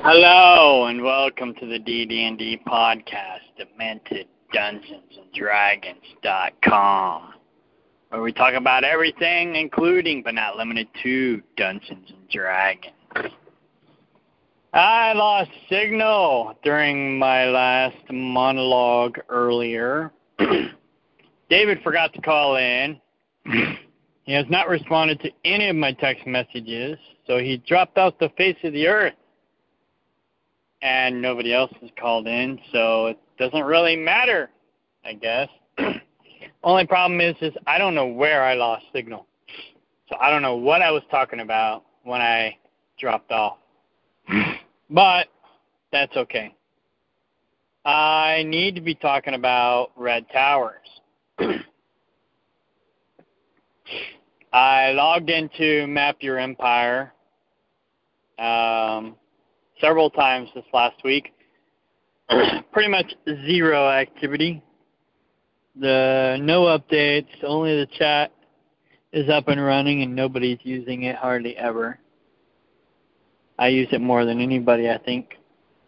Hello and welcome to the DD&D podcast, DementedDungeonsandDragons.com, where we talk about everything, including but not limited to Dungeons and Dragons. I lost signal during my last monologue earlier. David forgot to call in. He has not responded to any of my text messages, so he dropped off the face of the earth. And nobody else has called in, so it doesn't really matter, I guess. Only problem is I don't know where I lost signal. So I don't know what I was talking about when I dropped off. But that's okay. I need to be talking about Red Towers. I logged into Map Your Empire several times this last week. Pretty much zero activity. No updates, only the chat is up and running and nobody's using it hardly ever. I use it more than anybody, I think.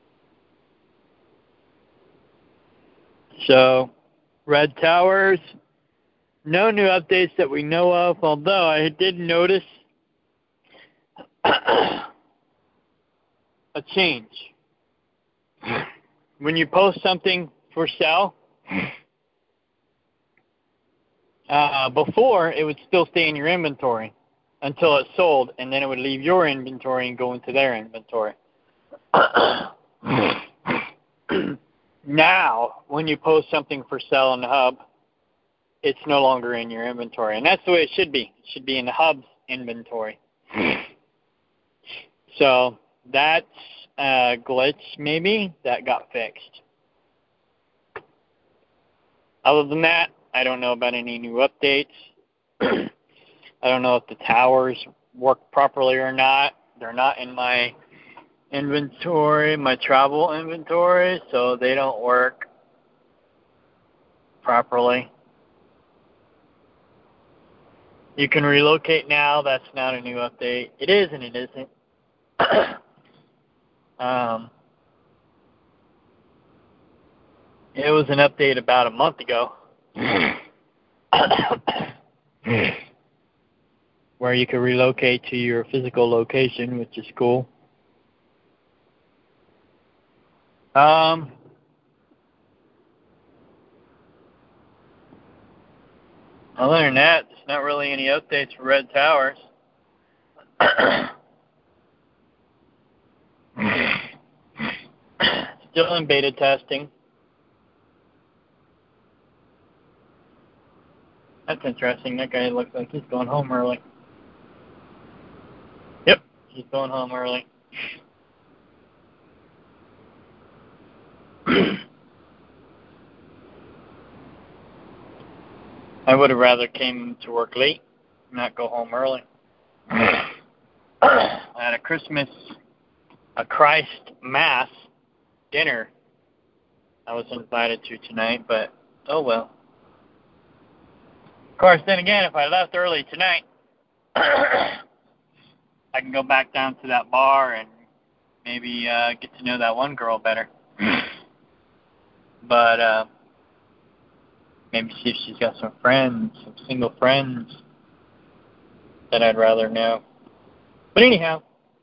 So, Red Towers, no new updates that we know of, although I did notice a change. When you post something for sale, before it would still stay in your inventory until it sold, and then it would leave your inventory and go into their inventory. Now, when you post something for sale on the hub, it's no longer in your inventory, and that's the way it should be. It should be in the hub's inventory. So that's a glitch, maybe, that got fixed. Other than that, I don't know about any new updates. I don't know if the towers work properly or not. They're not in my inventory, my travel inventory, so they don't work properly. You can relocate now. That's not a new update. It is and it isn't. It was an update about a month ago where you can relocate to your physical location, which is cool. Other than that, there's not really any updates for Red Towers. Still in beta testing. That's interesting. That guy looks like he's going home early. Yep, he's going home early. I would have rather came to work late, not go home early. I had a Christ Mass dinner I was invited to tonight, but oh well. Of course, then again, if I left early tonight, I can go back down to that bar and maybe get to know that one girl better. But maybe see if she's got some friends, some single friends that I'd rather know. But anyhow,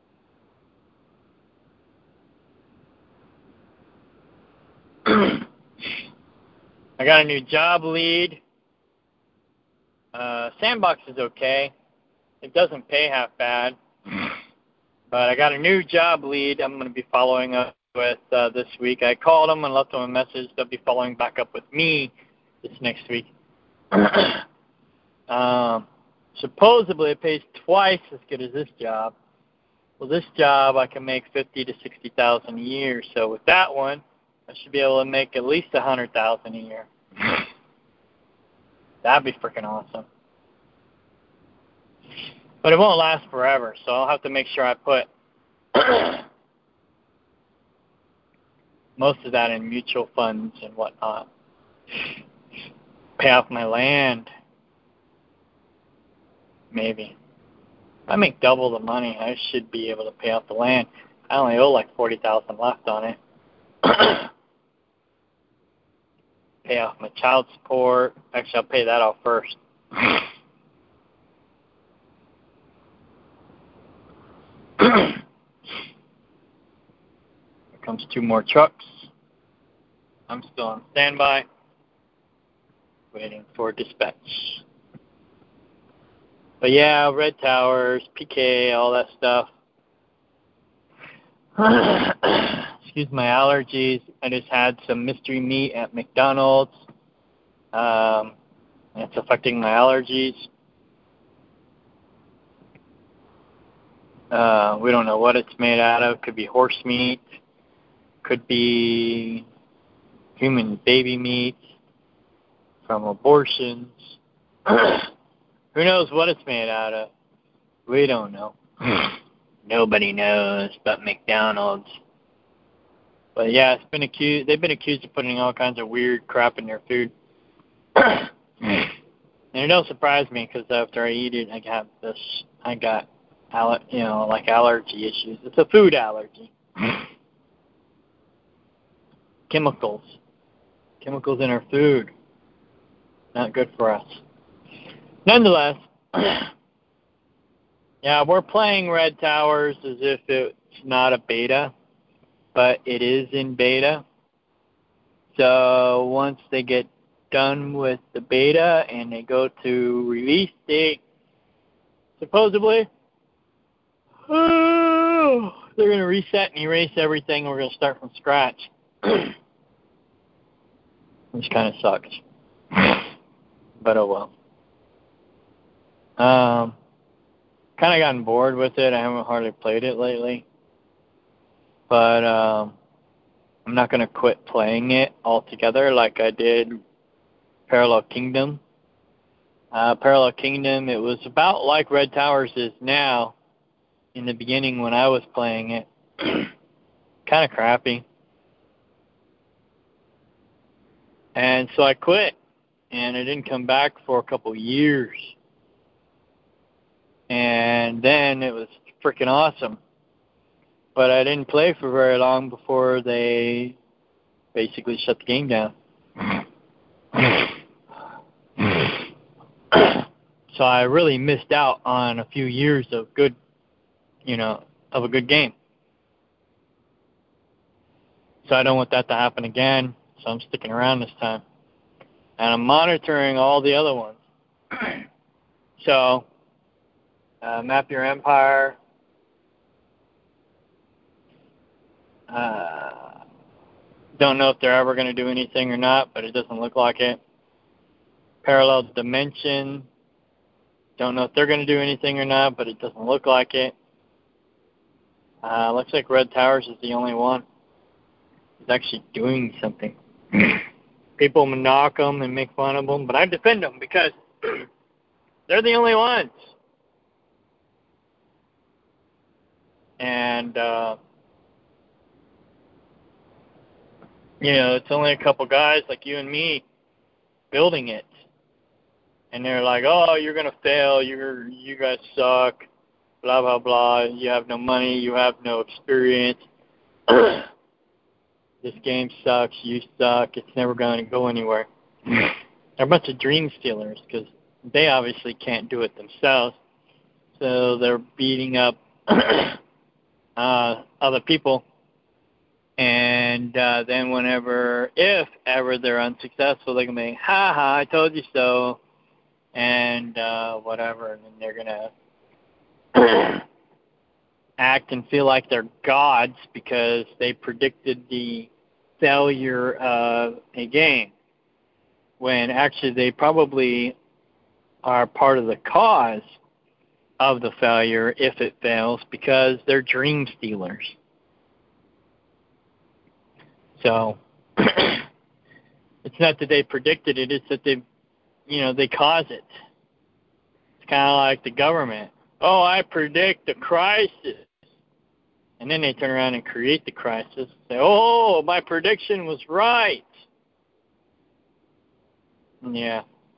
I got a new job lead. Sandbox is okay. It doesn't pay half bad. But I got a new job lead I'm going to be following up with this week. I called them and left them a message. They'll be following back up with me this next week. Supposedly it pays twice as good as this job. Well, this job I can make $50,000 to $60,000 a year. So with that one, I should be able to make at least $100,000 a year. That'd be freaking awesome. But it won't last forever, so I'll have to make sure I put most of that in mutual funds and whatnot. Pay off my land. Maybe. If I make double the money, I should be able to pay off the land. I only owe like 40,000 left on it. Pay off my child support. Actually, I'll pay that off first. Here comes 2 more trucks. I'm still on standby, waiting for dispatch. But yeah, Red Towers, PK, all that stuff. Excuse my allergies. I just had some mystery meat at McDonald's. It's affecting my allergies. We don't know what it's made out of. Could be horse meat. Could be human baby meat from abortions. Who knows what it's made out of? We don't know. Nobody knows but McDonald's. But yeah, they've been accused of putting all kinds of weird crap in their food. And it don't surprise me because after I eat it, I got like allergy issues. It's a food allergy. Chemicals in our food. Not good for us. Nonetheless, yeah, we're playing Red Towers as if it's not a beta, but it is in beta. So once they get done with the beta and they go to release date, supposedly, they're going to reset and erase everything. We're going to start from scratch, which kind of sucks. But oh well. Kind of gotten bored with it. I haven't hardly played it lately. But I'm not going to quit playing it altogether like I did Parallel Kingdom. Parallel Kingdom, it was about like Red Towers is now in the beginning when I was playing it. Kind of crappy. And so I quit. And I didn't come back for a couple years. And then it was freaking awesome. But I didn't play for very long before they basically shut the game down. So I really missed out on a few years of of a good game. So I don't want that to happen again. So I'm sticking around this time. And I'm monitoring all the other ones. So, Map Your Empire. Don't know if they're ever going to do anything or not, but it doesn't look like it. Parallel Dimension. Don't know if they're going to do anything or not, but it doesn't look like it. Looks like Red Towers is the only one who's actually doing something. People knock them and make fun of them, but I defend them because they're the only ones. And, it's only a couple guys like you and me building it. And they're like, oh, you're going to fail. You guys suck. Blah, blah, blah. You have no money. You have no experience. This game sucks. You suck. It's never going to go anywhere. They're a bunch of dream stealers because they obviously can't do it themselves. So they're beating up other people. And then if ever they're unsuccessful, they can make, ha ha, I told you so. And whatever. And then they're going to act and feel like they're gods because they predicted the failure of a game, when actually they probably are part of the cause of the failure if it fails, because they're dream stealers. So it's not that they predicted it, it's that they cause it. It's kind of like the government. Oh, I predict the crisis. And then they turn around and create the crisis. Say, oh, my prediction was right. Yeah.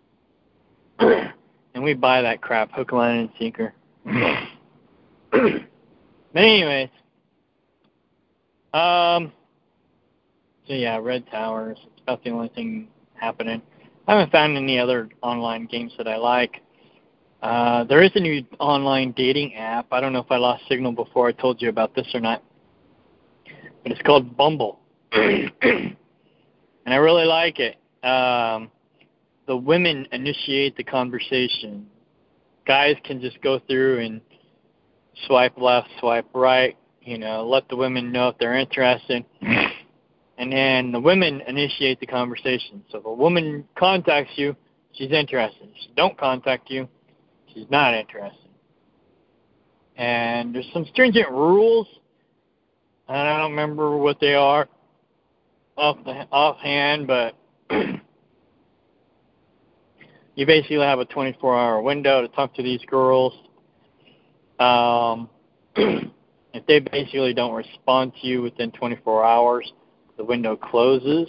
And we buy that crap, hook, line, and sinker. But anyways, So yeah, Red Towers. It's about the only thing happening. I haven't found any other online games that I like. There is a new online dating app. I don't know if I lost signal before I told you about this or not, but it's called Bumble. And I really like it. The women initiate the conversation. Guys can just go through and swipe left, swipe right, let the women know if they're interested. And then the women initiate the conversation. So if a woman contacts you, she's interested. If she don't contact you, she's not interested. And there's some stringent rules, and I don't remember what they are offhand, but you basically have a 24-hour window to talk to these girls. If they basically don't respond to you within 24 hours, the window closes.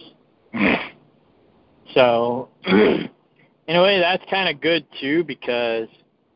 So, in a way, that's kind of good, too, because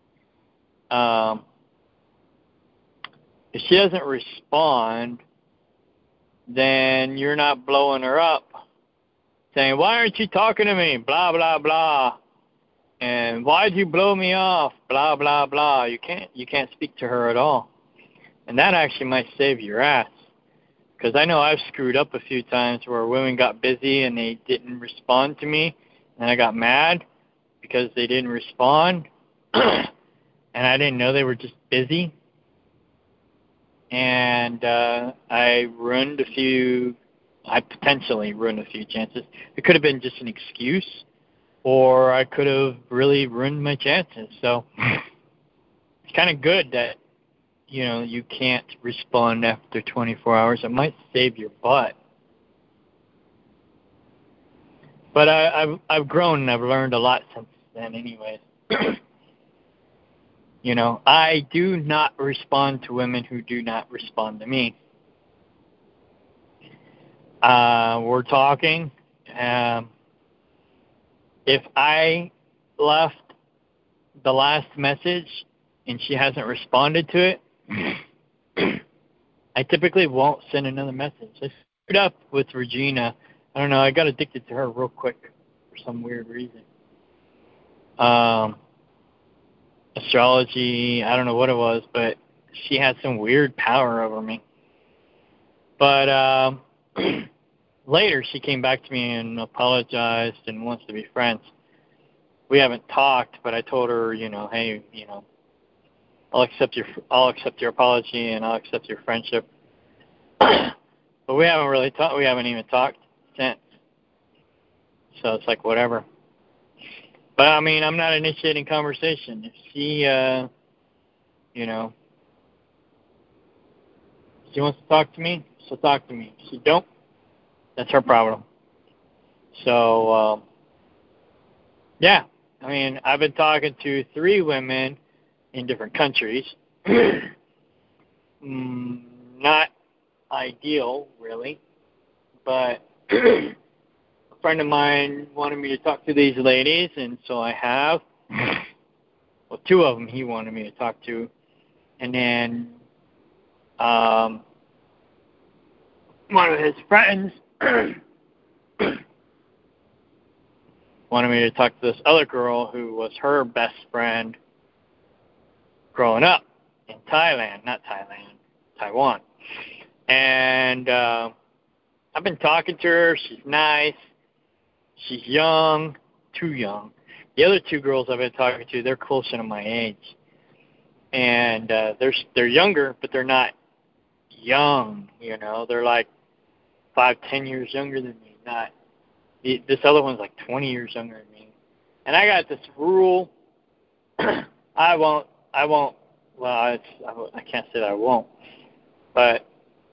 if she doesn't respond, then you're not blowing her up, saying, why aren't you talking to me, blah, blah, blah, and why'd you blow me off, blah, blah, blah. You can't speak to her at all. And that actually might save your ass. Because I know I've screwed up a few times where women got busy and they didn't respond to me, and I got mad because they didn't respond, and I didn't know they were just busy. And I potentially ruined a few chances. It could have been just an excuse, or I could have really ruined my chances. So it's kind of good that you can't respond after 24 hours. It might save your butt. But I've grown and I've learned a lot since then anyways. I do not respond to women who do not respond to me. We're talking. If I left the last message and she hasn't responded to it, I typically won't send another message. I screwed up with Regina. I don't know. I got addicted to her real quick for some weird reason. Astrology, I don't know what it was, but she had some weird power over me. But later she came back to me and apologized and wants to be friends. We haven't talked, but I told her, hey, I'll accept your apology and I'll accept your friendship. But we haven't really talked. We haven't even talked since. So it's like whatever. But I mean, I'm not initiating conversation. If she, if she wants to talk to me, she'll talk to me. If she don't, that's her problem. So, yeah. I mean, I've been talking to 3 women in different countries. Not ideal, really, but a friend of mine wanted me to talk to these ladies, and so I have. Well, 2 of them he wanted me to talk to, and then one of his friends wanted me to talk to this other girl who was her best friend growing up in Taiwan. And I've been talking to her. She's nice. She's young, too young. The other 2 girls I've been talking to, they're closer to my age. And they're younger, but they're not young, They're like 5-10 years younger than me. This other one's like 20 years younger than me. And I got this rule. I won't, well, I can't say that I won't, but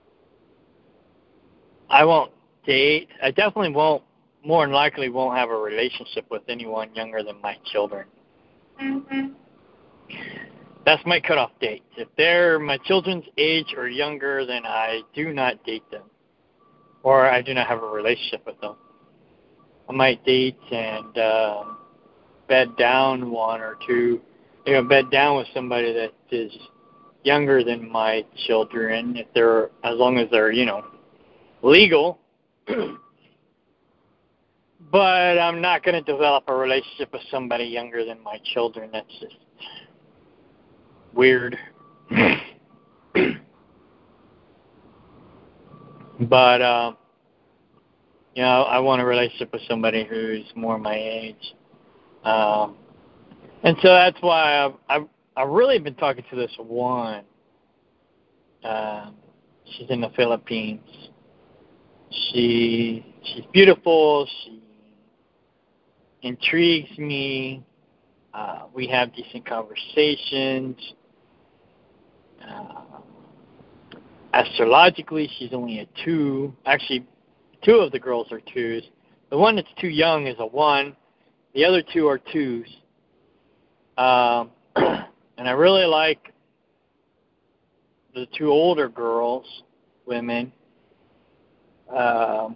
I won't date. I definitely won't, more than likely won't have a relationship with anyone younger than my children. Mm-hmm. That's my cutoff date. If they're my children's age or younger, then I do not date them, or I do not have a relationship with them. I might date and bed down 1 or 2, bed down with somebody that is younger than my children, as long as they're, legal, but I'm not going to develop a relationship with somebody younger than my children. That's just weird. But, I want a relationship with somebody who's more my age. And so that's why I've really been talking to this one. She's in the Philippines. She's beautiful. She intrigues me. We have decent conversations. Astrologically, she's only a 2. Actually, 2 of the girls are 2s. The one that's too young is a 1. The other 2 are 2s. And I really like the 2 older girls, women. I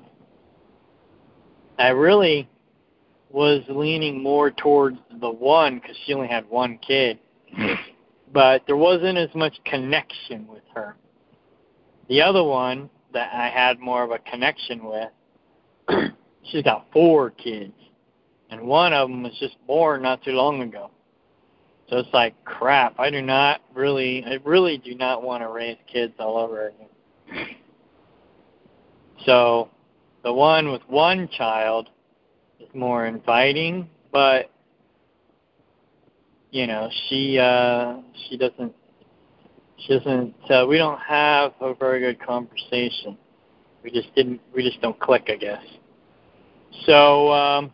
really was leaning more towards the 1 because she only had 1 kid. But there wasn't as much connection with her. The other one that I had more of a connection with, she's got 4 kids. And one of them was just born not too long ago. So it's like, crap, I really do not want to raise kids all over again. So the one with 1 child is more inviting, but, she doesn't, we don't have a very good conversation. We just don't click, I guess. So,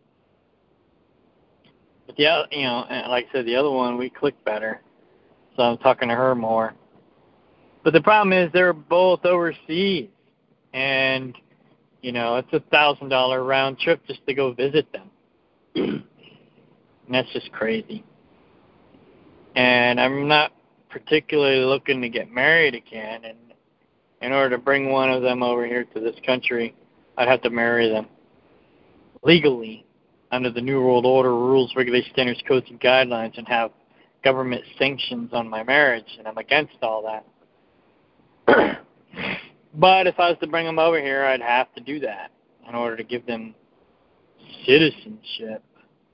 but like I said, the other one, we click better. So I'm talking to her more. But the problem is they're both overseas. And, it's $1,000 round trip just to go visit them. And that's just crazy. And I'm not particularly looking to get married again. And in order to bring one of them over here to this country, I'd have to marry them legally under the New World Order rules, regulations, standards, codes, and guidelines, and have government sanctions on my marriage. And I'm against all that. But if I was to bring them over here, I'd have to do that in order to give them citizenship.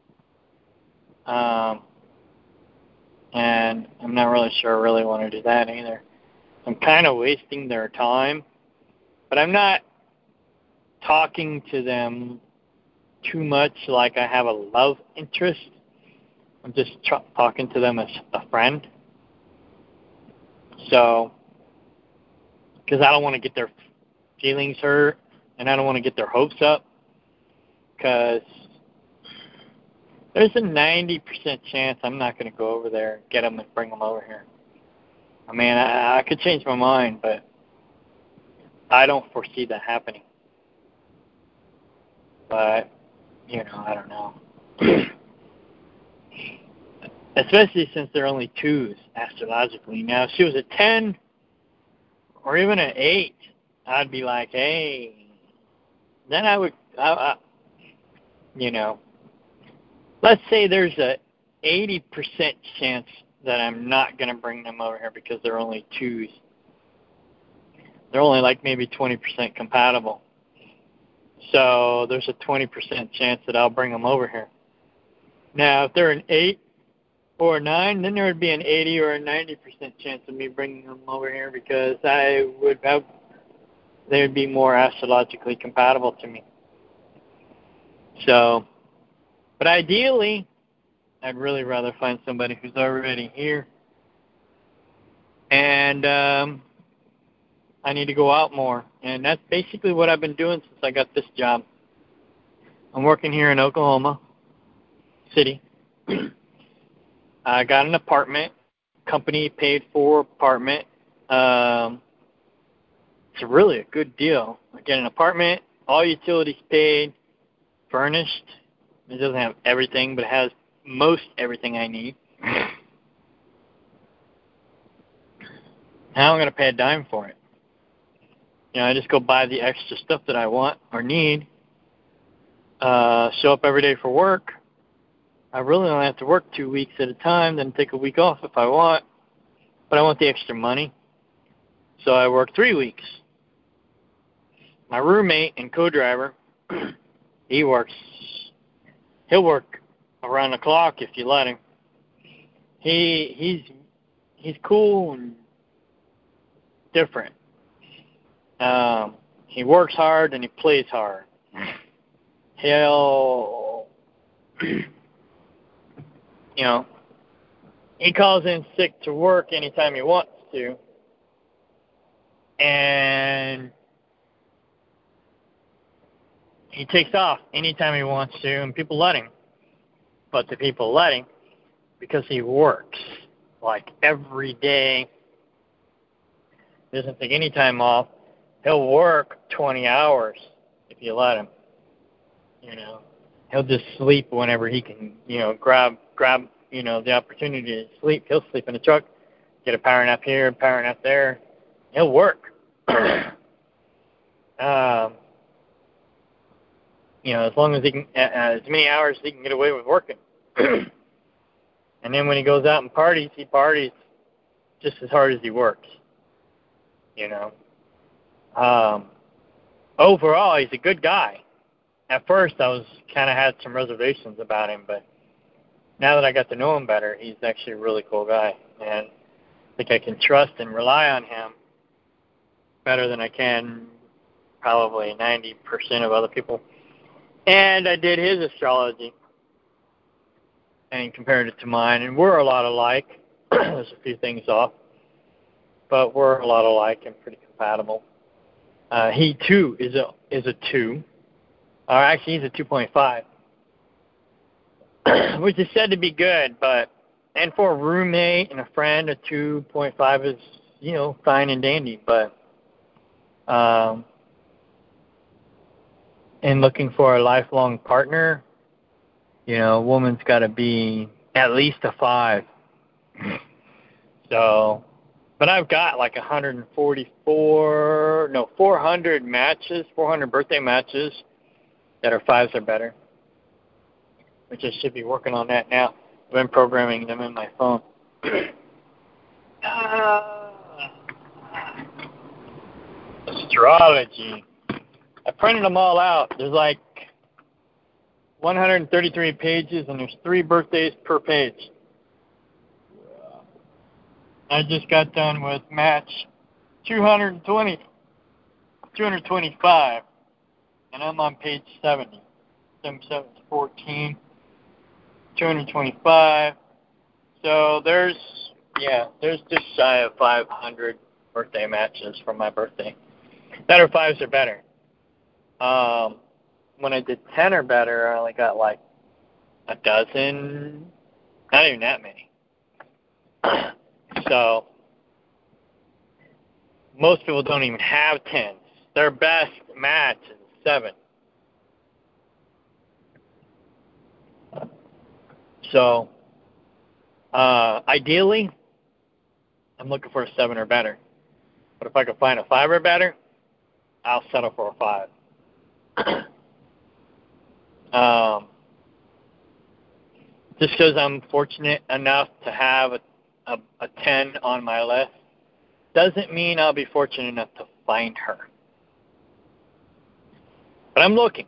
And I'm not really sure I really want to do that either. I'm kind of wasting their time, but I'm not talking to them too much like I have a love interest. I'm just talking to them as a friend. So, because I don't want to get their feelings hurt, and I don't want to get their hopes up, because there's a 90% chance I'm not going to go over there and get them and bring them over here. I mean, I could change my mind, but I don't foresee that happening. But, I don't know. Especially since they're only 2s astrologically. Now, if she was a 10 or even an 8, I'd be like, hey, then I would, let's say there's a 80% chance that I'm not going to bring them over here because they're only 2s. They're only like maybe 20% compatible. So there's a 20% chance that I'll bring them over here. Now, if they're an 8 or a 9, then there would be an 80 or a 90% chance of me bringing them over here because they would be more astrologically compatible to me. So, but ideally, I'd really rather find somebody who's already here. And I need to go out more. And that's basically what I've been doing since I got this job. I'm working here in Oklahoma City. I got an apartment. Company paid for apartment. It's really a good deal. I get an apartment, all utilities paid, furnished. It doesn't have everything, but it has most everything I need. Now I'm going to pay a dime for it. I just go buy the extra stuff that I want or need, show up every day for work. I really only have to work 2 weeks at a time, then take a week off if I want. But I want the extra money, so I work 3 weeks. my roommate and co-driver, he'll work around the clock if you let him. He's cool and different. He works hard and he plays hard. He'll, he calls in sick to work anytime he wants to. And he takes off anytime he wants to, and people let him. But the people let him because he works, like, every day. He doesn't take any time off. He'll work 20 hours if you let him. He'll just sleep whenever he can, grab, the opportunity to sleep. He'll sleep in the truck, get a power nap here, a power nap there. He'll work. As long as he can, as many hours as he can get away with working. And then when he goes out and parties, he parties just as hard as he works. Overall, he's a good guy. At first, I was kind of had some reservations about him, but now that I got to know him better, he's actually a really cool guy. And I think I can trust and rely on him better than I can probably 90% of other people. And I did his astrology and compared it to mine, and we're a lot alike. There's a few things off, but we're a lot alike and pretty compatible. He too is a 2, or actually he's a 2.5, which is said to be good. And for a roommate and a friend, a 2.5 is fine and dandy. But in looking for a lifelong partner, a woman's got to be at least a 5. So, but I've got like 400 matches, 400 birthday matches that are 5s or better, which I should be working on that now. I've been programming them in my phone. Astrology. I printed them all out. There's like 133 pages, and there's 3 birthdays per page. I just got done with match 225, and I'm on page 70. 7, 7, 14, 225. So there's just shy of 500 birthday matches for my birthday that are 5s or better. When I did 10 or better, I only got like a dozen, not even that many. So most people don't even have 10s. Their best match is 7. So ideally, I'm looking for a 7 or better. But if I can find a 5 or better, I'll settle for a 5. Just because I'm fortunate enough to have a 10 on my list doesn't mean I'll be fortunate enough to find her. But I'm looking.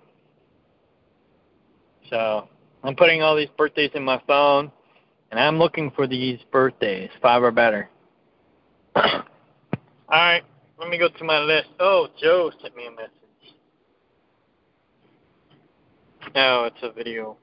So I'm putting all these birthdays in my phone, and I'm looking for these birthdays, 5 or better. All right, let me go to my list. Oh, Joe sent me a message. No, it's a video.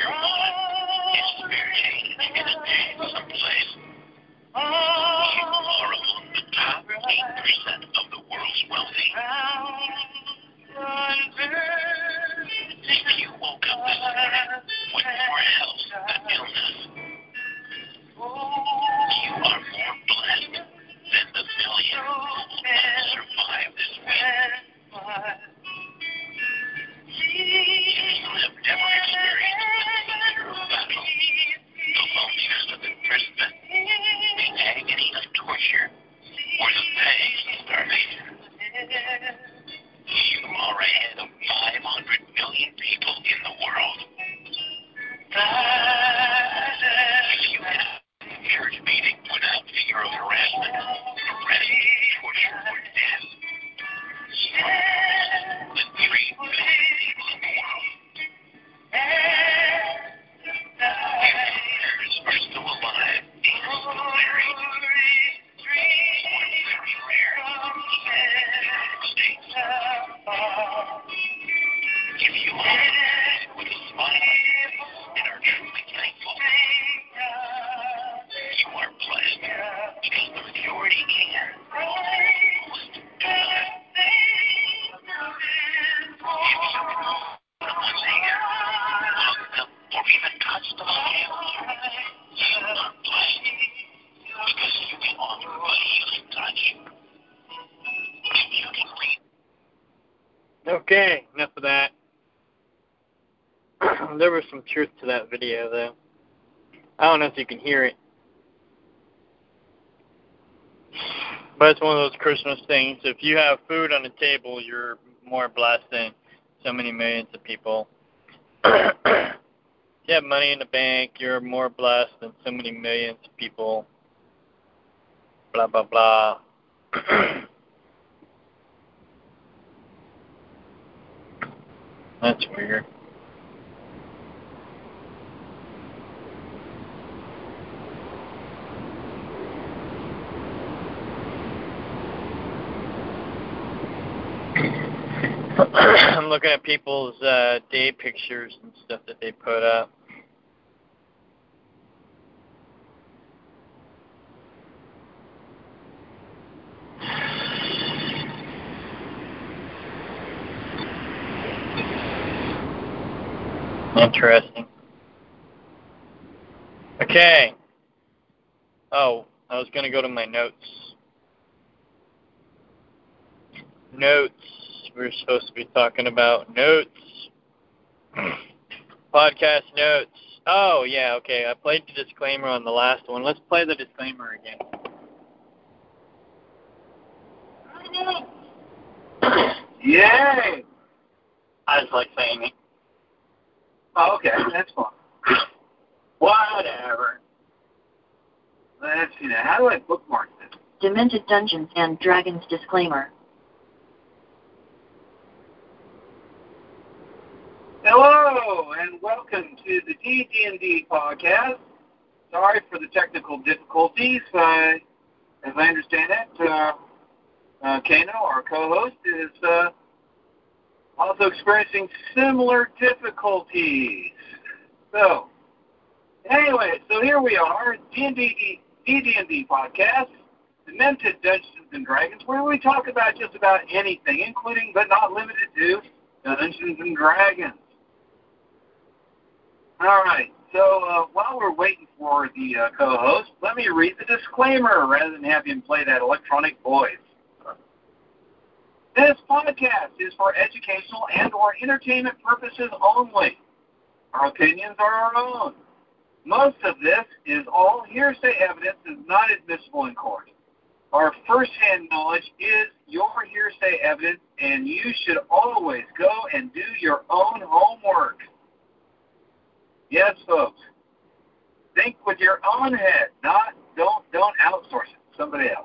your wallet. It's fair change in a day someplace. You are among the top 8% of the world's wealthy. If you woke up this morning with more health than illness, you are more blessed than the millions who will survive this week. If you have never experienced the danger of battle, the loneliness of imprisonment, the agony of torture, or the pangs of starvation, you are ahead of 500 million people in the world. If you had a church meeting without fear of harassment, arrest, torture, or death, you are more than 3 billion people in the world. If your parents are still alive and still married, or very rare in the United States, if you are with a smile on your face and are truly thankful, you are blessed because the majority can. Most do not. If you can hold someone's hand, hug them, or even touch them again, you are blessed because you can offer a healing touch. If you can read. Okay, enough of that. There was some truth to that video, though. I don't know if you can hear it. But it's one of those Christmas things. If you have food on the table, you're more blessed than so many millions of people. If you have money in the bank, you're more blessed than so many millions of people. Blah, blah, blah. That's weird. I'm looking at people's day pictures and stuff that they put up. Interesting. Okay. Oh, I was going to go to my notes. Notes. We're supposed to be talking about notes. Podcast notes. Oh, yeah, okay. I played the disclaimer on the last one. Let's play the disclaimer again. Yay! I just like saying it. Oh, okay, that's fine. Whatever. Let's see now. How do I bookmark this? Demented Dungeons and Dragons disclaimer. Hello, and welcome to the DD&D podcast. Sorry for the technical difficulties. As I understand it, Kano, our co-host, is also experiencing similar difficulties. So, anyway, so here we are, DD&D podcast, Demented Dungeons and Dragons, where we talk about just about anything, including but not limited to Dungeons and Dragons. All right, so while we're waiting for the co-host, let me read the disclaimer rather than have him play that electronic voice. This podcast is for educational and or entertainment purposes only. Our opinions are our own. Most of this is all hearsay evidence and is not admissible in court. Our first-hand knowledge is your hearsay evidence, and you should always go and do your own homework. Yes, folks. Think with your own head. Don't outsource it to somebody else.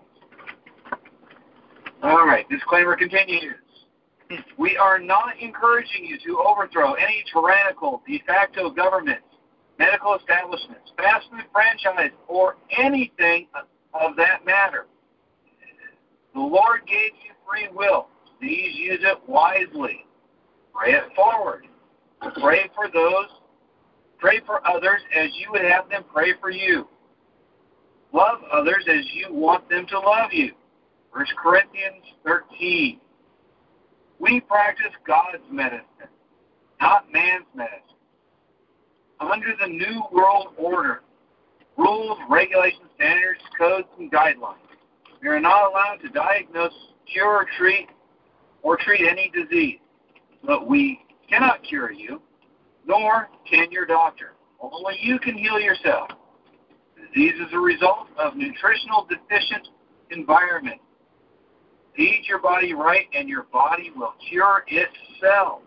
All right, disclaimer continues. We are not encouraging you to overthrow any tyrannical de facto governments, medical establishments, fast food franchise, or anything of that matter. The Lord gave you free will. Please use it wisely. Pray it forward. Pray for those Pray for others as you would have them pray for you. Love others as you want them to love you. 1 Corinthians 13. We practice God's medicine, not man's medicine. Under the New World Order, rules, regulations, standards, codes, and guidelines, we are not allowed to diagnose, cure, or treat any disease. But we cannot cure you, nor can your doctor. Only you can heal yourself. Disease is a result of nutritional deficient environment. Feed your body right, and your body will cure itself.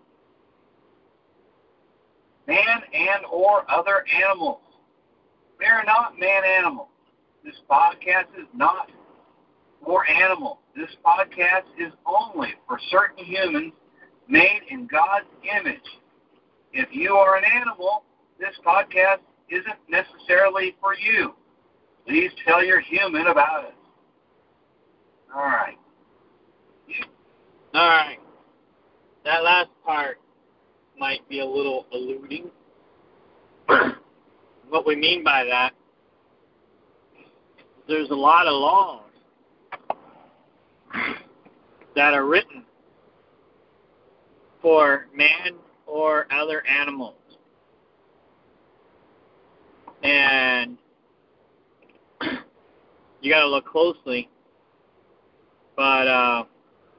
Man and or other animals. We are not man-animals. This podcast is not for animals. This podcast is only for certain humans made in God's image. If you are an animal, this podcast isn't necessarily for you. Please tell your human about it. All right. All right. That last part might be a little eluding. What we mean by that, there's a lot of laws that are written for man or other animals. And you got to look closely. But,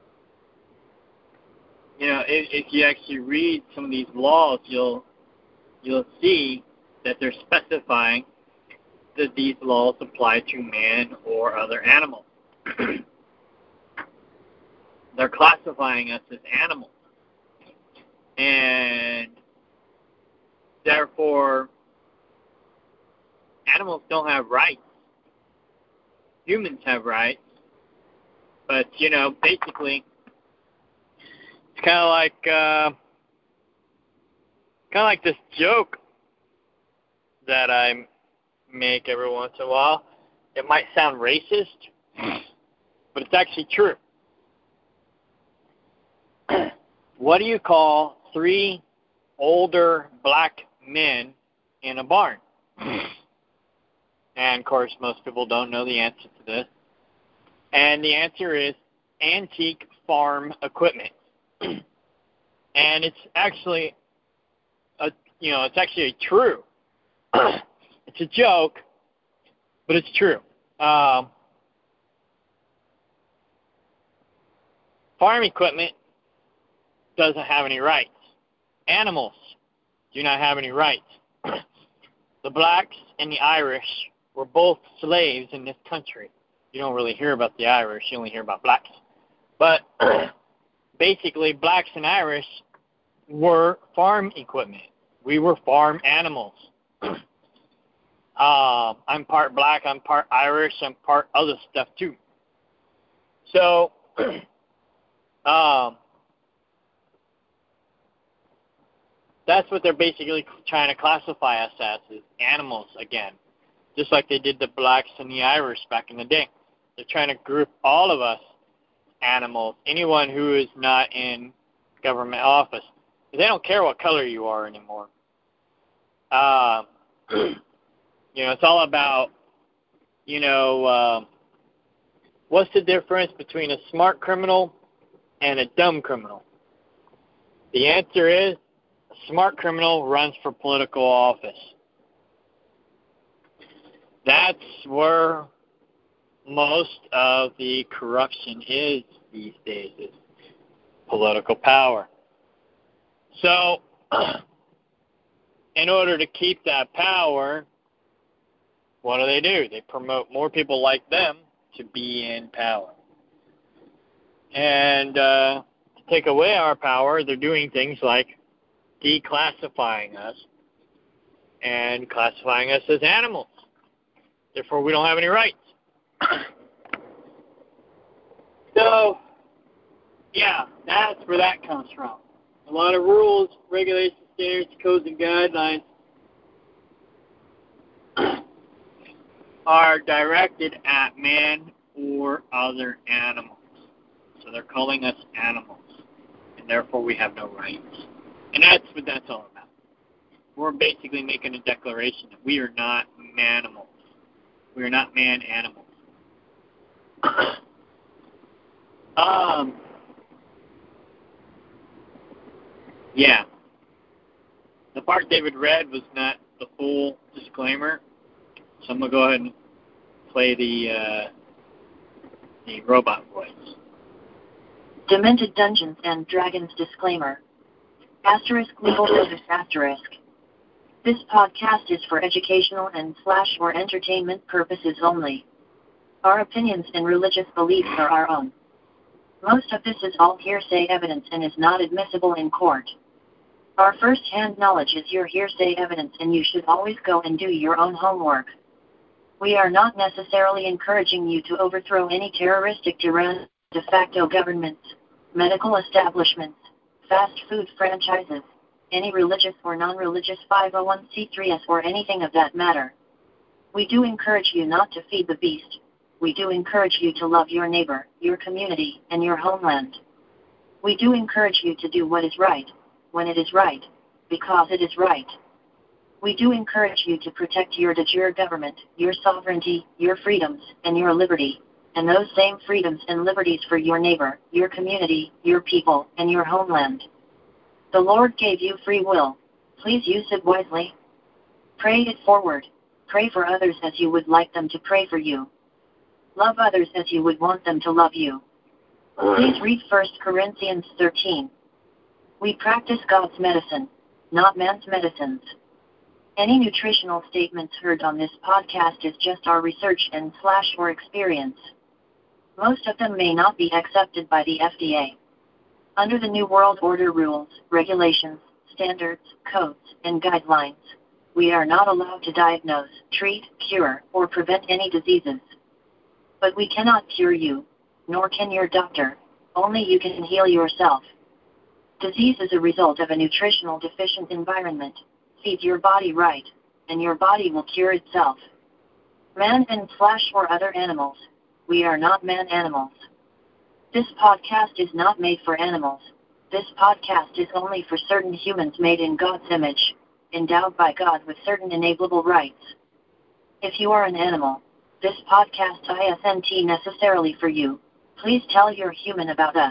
if you actually read some of these laws, you'll see that they're specifying that these laws apply to man or other animals. They're classifying us as animals. And therefore, animals don't have rights. Humans have rights. But, basically, it's kind of like this joke that I make every once in a while. It might sound racist, but it's actually true. What do you call 3 older black men in a barn? And, of course, most people don't know the answer to this. And the answer is antique farm equipment. And it's actually true. It's a joke, but it's true. Farm equipment doesn't have any rights. Animals do not have any rights. The blacks and the Irish were both slaves in this country. You don't really hear about the Irish, you only hear about blacks. But basically, blacks and Irish were farm equipment. We were farm animals. I'm part black, I'm part Irish, I'm part other stuff too. So, that's what they're basically trying to classify us as, is animals again. Just like they did the blacks and the Irish back in the day. They're trying to group all of us animals, anyone who is not in government office. They don't care what color you are anymore. It's all about, what's the difference between a smart criminal and a dumb criminal? The answer is a smart criminal runs for political office. That's where most of the corruption is these days, is political power. So, in order to keep that power, what do? They promote more people like them to be in power. And to take away our power, they're doing things like declassifying us and classifying us as animals. Therefore, we don't have any rights. So, yeah, that's where that comes from. A lot of rules, regulations, standards, codes, and guidelines are directed at man or other animals. So they're calling us animals, and therefore we have no rights. And that's what that's all about. we're basically making a declaration that we are not manimals. We are not man animals. Yeah. The part David read was not the full disclaimer, so I'm going to go ahead and play the robot voice. Demented Dungeons and Dragons disclaimer. Asterisk legal notice asterisk. This podcast is for educational and / or entertainment purposes only. Our opinions and religious beliefs are our own. Most of this is all hearsay evidence and is not admissible in court. Our first-hand knowledge is your hearsay evidence, and you should always go and do your own homework. We are not necessarily encouraging you to overthrow any terroristic tyranny, de facto governments, medical establishments, fast food franchises, any religious or non-religious 501c3s or anything of that matter. We do encourage you not to feed the beast. We do encourage you to love your neighbor, your community, and your homeland. We do encourage you to do what is right, when it is right, because it is right. We do encourage you to protect your de jure government, your sovereignty, your freedoms, and your liberty, and those same freedoms and liberties for your neighbor, your community, your people, and your homeland. The Lord gave you free will. Please use it wisely. Pray it forward. Pray for others as you would like them to pray for you. Love others as you would want them to love you. Please read 1 Corinthians 13. We practice God's medicine, not man's medicines. Any nutritional statements heard on this podcast is just our research and / or experience. Most of them may not be accepted by the FDA. Under the New World Order rules, regulations, standards, codes, and guidelines, we are not allowed to diagnose, treat, cure, or prevent any diseases. But we cannot cure you, nor can your doctor. Only you can heal yourself. Disease is a result of a nutritional deficient environment. Feed your body right, and your body will cure itself. Man and / or other animals. We are not man animals. This podcast is not made for animals. This podcast is only for certain humans made in God's image, endowed by God with certain enableable rights. If you are an animal, this podcast isn't necessarily for you. Please tell your human about us.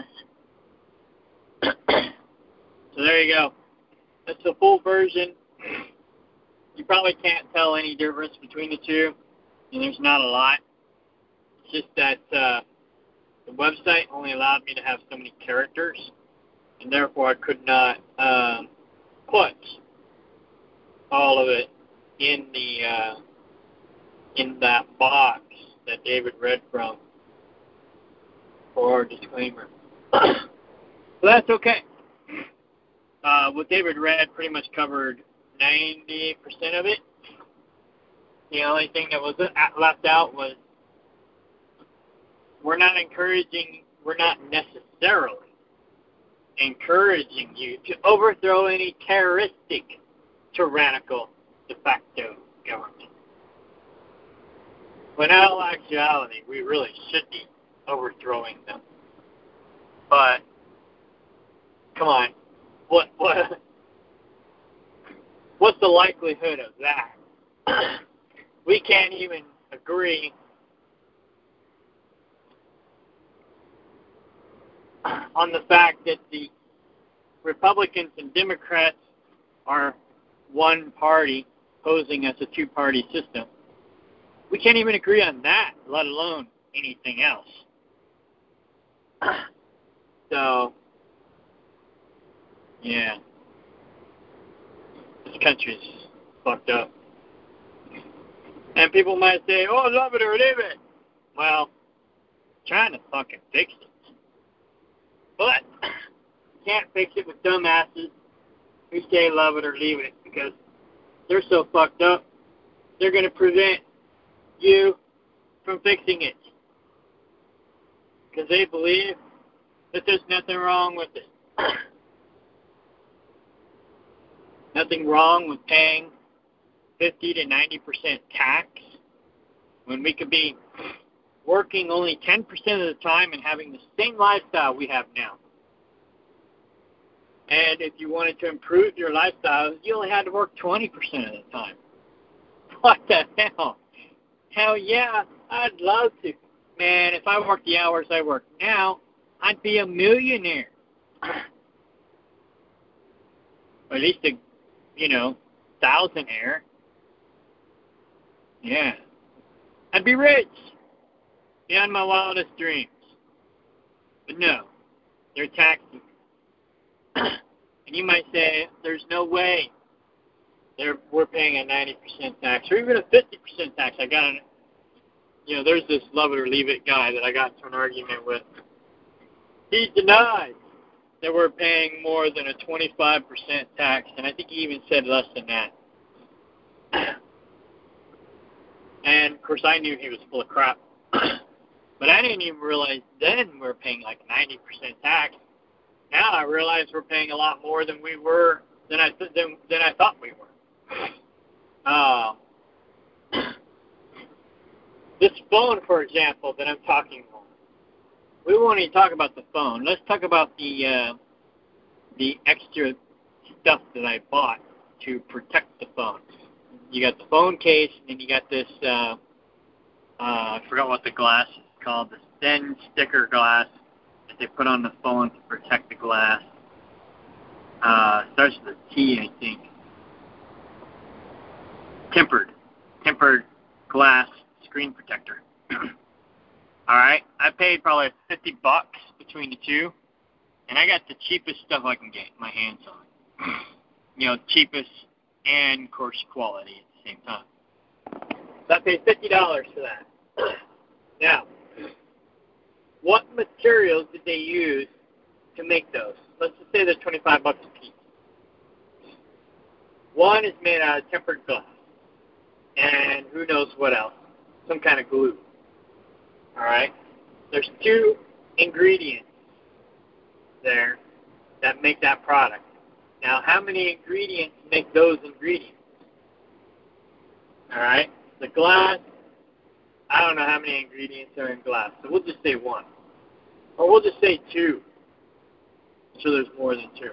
So there you go. That's the full version. You probably can't tell any difference between the two, and there's not a lot. It's just that the website only allowed me to have so many characters, and therefore I could not put all of it in that box that David read from for disclaimer. So that's okay. What David read pretty much covered 90% of it. The only thing that was left out was we're not necessarily encouraging you to overthrow any terroristic, tyrannical, de facto government. When in all actuality, we really should be overthrowing them. But, come on, what's the likelihood of that? We can't even agree on the fact that the Republicans and Democrats are one party posing as a two-party system. We can't even agree on that, let alone anything else. So, yeah. This country's fucked up. And people might say, oh, love it or leave it. Well, trying to fucking fix it. But can't fix it with dumbasses who say love it or leave it because they're so fucked up, they're going to prevent you from fixing it. Because they believe that there's nothing wrong with it. Nothing wrong with paying 50 to 90% tax when we could be working only 10% of the time and having the same lifestyle we have now. And if you wanted to improve your lifestyle, you only had to work 20% of the time. What the hell? Hell yeah, I'd love to. Man, if I worked the hours I work now, I'd be a millionaire. Or at least a, thousandaire. Yeah. I'd be rich. Beyond my wildest dreams. But no, they're taxing. And you might say, there's no way we're paying a 90% tax, or even a 50% tax. There's this love it or leave it guy that I got into an argument with. He denied that we're paying more than a 25% tax, and I think he even said less than that. And, of course, I knew he was full of crap. But I didn't even realize then we were paying like 90% tax. Now I realize we're paying a lot more than we were, than I thought we were. This phone, for example, that I'm talking on, we won't even talk about the phone. Let's talk about the extra stuff that I bought to protect the phone. You got the phone case, and then you got this, I forgot what the glass is called, this thin sticker glass that they put on the phone to protect the glass. Starts with a T, I think. Tempered glass screen protector. All right, I paid probably $50 between the two, and I got the cheapest stuff I can get my hands on. Cheapest and, of course, quality at the same time. So I paid $50 for that. Now, what materials did they use to make those? Let's just say they're $25 a piece. One is made out of tempered glass, and who knows what else? Some kind of glue. All right? There's two ingredients there that make that product. Now, how many ingredients make those ingredients? All right? The glass, I don't know how many ingredients are in glass, so we'll just say one. Or we'll just say two. So there's more than two.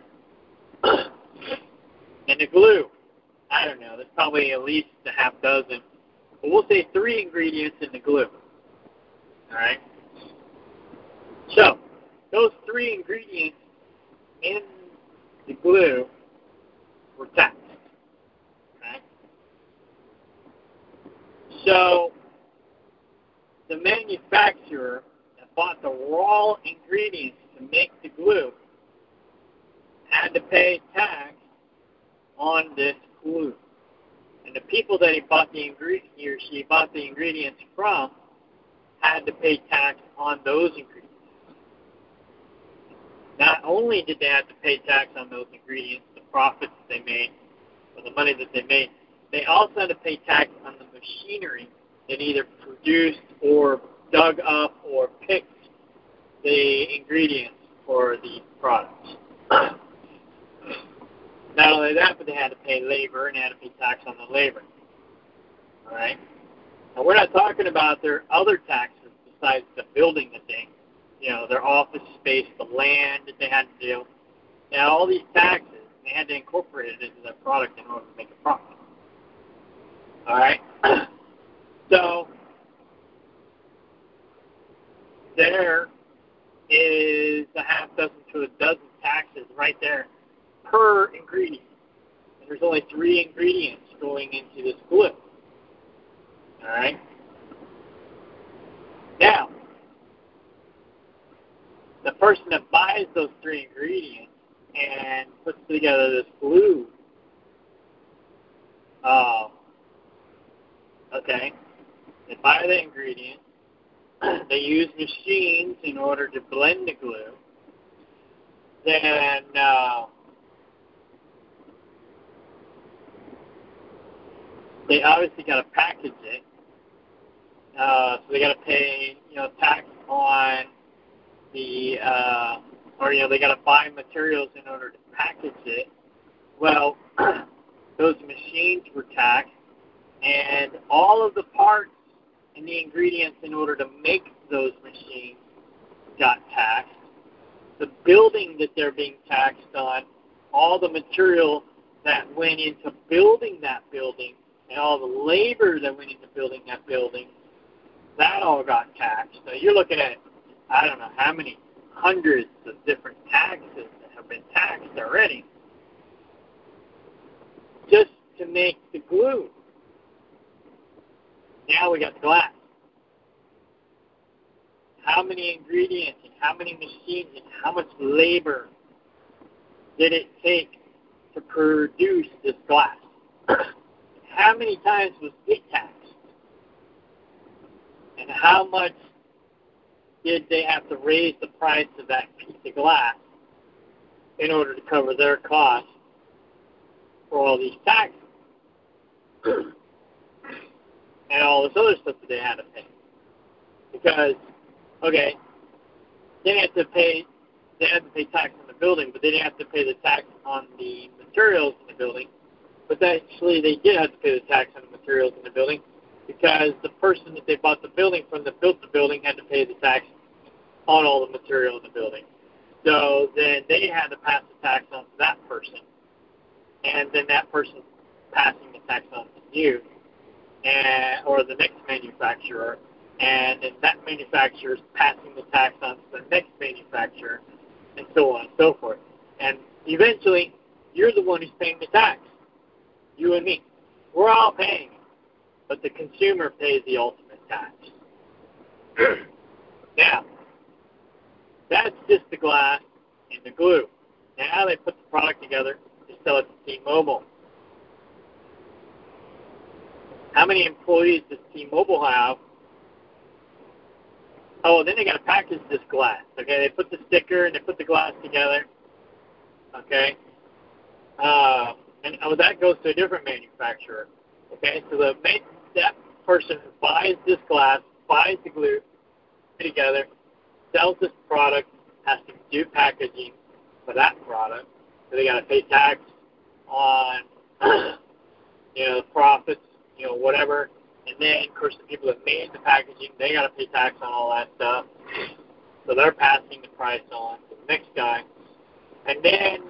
And the glue, I don't know, there's probably at least a half dozen. But we'll say 3 ingredients in the glue. All right? So, those 3 ingredients in the glue were taxed. Okay? So, the manufacturer that bought the raw ingredients to make the glue had to pay tax on this glue. And the people that he or she bought the ingredients from had to pay tax on those ingredients. Not only did they have to pay tax on those ingredients, the profits they made, or the money that they made, they also had to pay tax on the machinery that either produced or dug up or picked the ingredients for the products. Not only that, but they had to pay labor and had to pay tax on the labor. All right? Now, we're not talking about their other taxes besides the building that they, their office space, the land that they had to do. Now, all these taxes, they had to incorporate it into their product in order to make a profit. All right? So, there is a half dozen to a dozen taxes right there per ingredient. And there's only 3 ingredients going into this glue. All right? Now, the person that buys those 3 ingredients and puts together this glue, okay, they buy the ingredients, they use machines in order to blend the glue, then they obviously got to package it, so they got to pay, tax on the, they got to buy materials in order to package it. Well, those machines were taxed, and all of the parts and the ingredients in order to make those machines got taxed. The building that they're being taxed on all the material that went into building that building and all the labor that went into building that building, that all got taxed. So you're looking at, I don't know how many hundreds of different taxes that have been taxed already just to make the glue. Now we got the glass. How many ingredients and how many machines and how much labor did it take to produce this glass? How many times was it taxed? And how much did they have to raise the price of that piece of glass in order to cover their costs for all these taxes and all this other stuff that they had to pay? Because, okay, they had to pay tax on the building, but they didn't have to pay the tax on the materials in the building. But actually, they did have to pay the tax on the materials in the building because the person that they bought the building from that built the building had to pay the tax on all the material in the building. So then they had to pass the tax on to that person. And then that person passing the tax on to you or the next manufacturer. And then that manufacturer is passing the tax on to the next manufacturer, and so on and so forth. And eventually, you're the one who's paying the tax. You and me. We're all paying it. But the consumer pays the ultimate tax. Now, that's just the glass and the glue. Now they put the product together to sell it to T-Mobile. How many employees does T-Mobile have? Oh, then they got to package this glass. Okay, they put the sticker and they put the glass together. Okay, and that goes to a different manufacturer. Okay, so that person who buys this glass, buys the glue together, sells this product, has to do packaging for that product. So they got to pay tax on, the profits, whatever. And then, of course, the people that made the packaging, they got to pay tax on all that stuff. So they're passing the price on to the next guy. And then,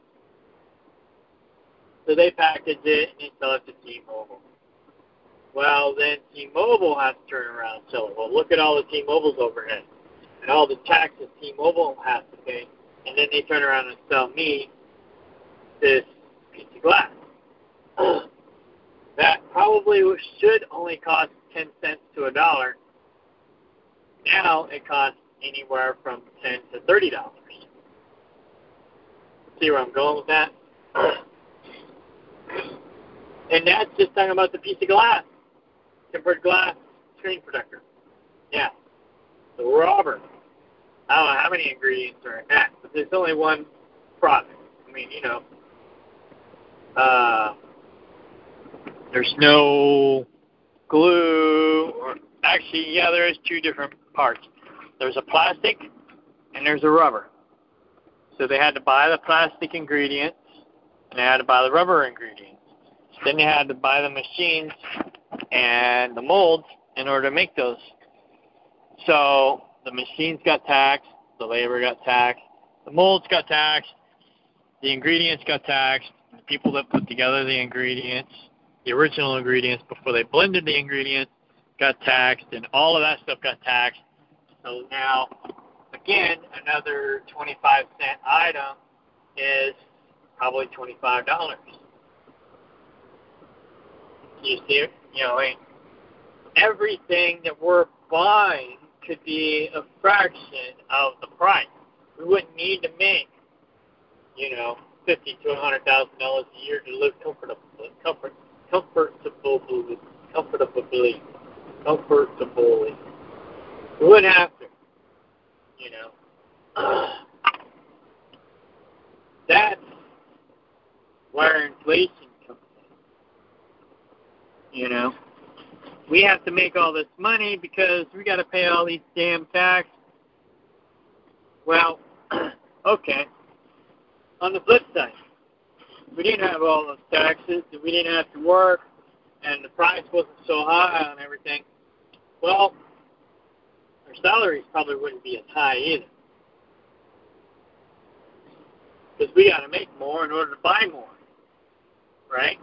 so they package it and they sell it to T-Mobile. Well, then T-Mobile has to turn around and sell it. Well, look at all the T-Mobile's overhead and all the taxes T-Mobile has to pay. And then they turn around and sell me this piece of glass. That probably should only cost 10 cents to $1. Now it costs anywhere from $10 to $30. See where I'm going with that? And that's just talking about the piece of glass. Tempered glass screen protector. Yeah. The rubber. I don't know how many ingredients are in that, but there's only one product. I mean, there's no glue. Actually, yeah, there is two different parts. There's a plastic and there's a rubber. So they had to buy the plastic ingredients and they had to buy the rubber ingredients. Then they had to buy the machines and the molds in order to make those. So the machines got taxed, the labor got taxed, the molds got taxed, the ingredients got taxed, the people that put together the ingredients, the original ingredients before they blended the ingredients got taxed, and all of that stuff got taxed. So now, again, another 25-cent item is probably $25. You see, everything that we're buying could be a fraction of the price. We wouldn't need to make, $50,000 to $100,000 a year to live comfortably. We wouldn't have to, That's where inflation comes in. We have to make all this money because we got to pay all these damn taxes. Well, okay. On the flip side, we didn't have all those taxes, and we didn't have to work, and the price wasn't so high on everything. Well, our salaries probably wouldn't be as high either. Because we got to make more in order to buy more, right?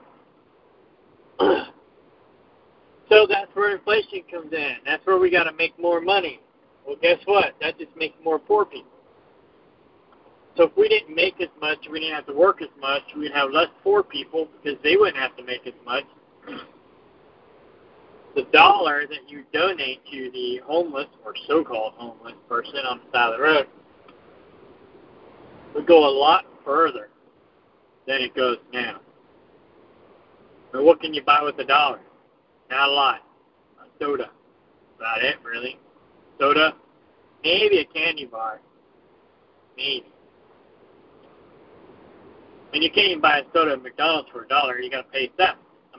So that's where inflation comes in. That's where we got to make more money. Well, guess what? That just makes more poor people. So if we didn't make as much, we didn't have to work as much, we'd have less poor people because they wouldn't have to make as much. The dollar that you donate to the homeless or so-called homeless person on the side of the road would go a lot further than it goes now. But what can you buy with $1? Not a lot. A soda. About it, really. Soda. Maybe a candy bar. Maybe. And you can't even buy a soda at McDonald's for $1. You got to pay tax.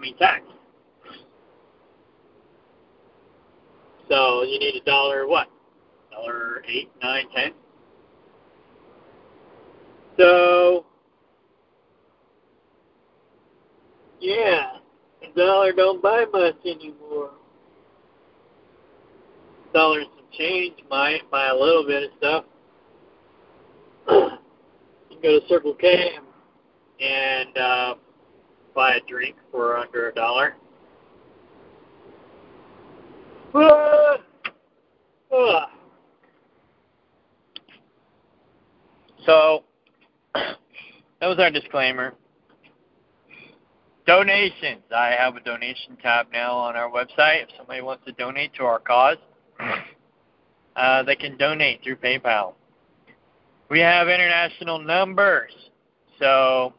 So you need $1 what? $8, $9, $10. So yeah, $1 don't buy much anymore. $1 and some change might buy a little bit of stuff. You can go to Circle K and buy a drink for under $1. So that was our disclaimer. Donations. I have a donation tab now on our website. If somebody wants to donate to our cause, they can donate through PayPal. We have international numbers. So,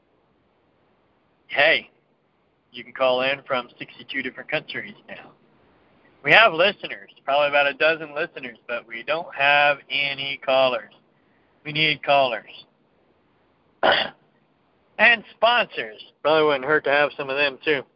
hey, you can call in from 62 different countries now. We have listeners, probably about a dozen listeners, but we don't have any callers. We need callers. And sponsors. Probably wouldn't hurt to have some of them, too.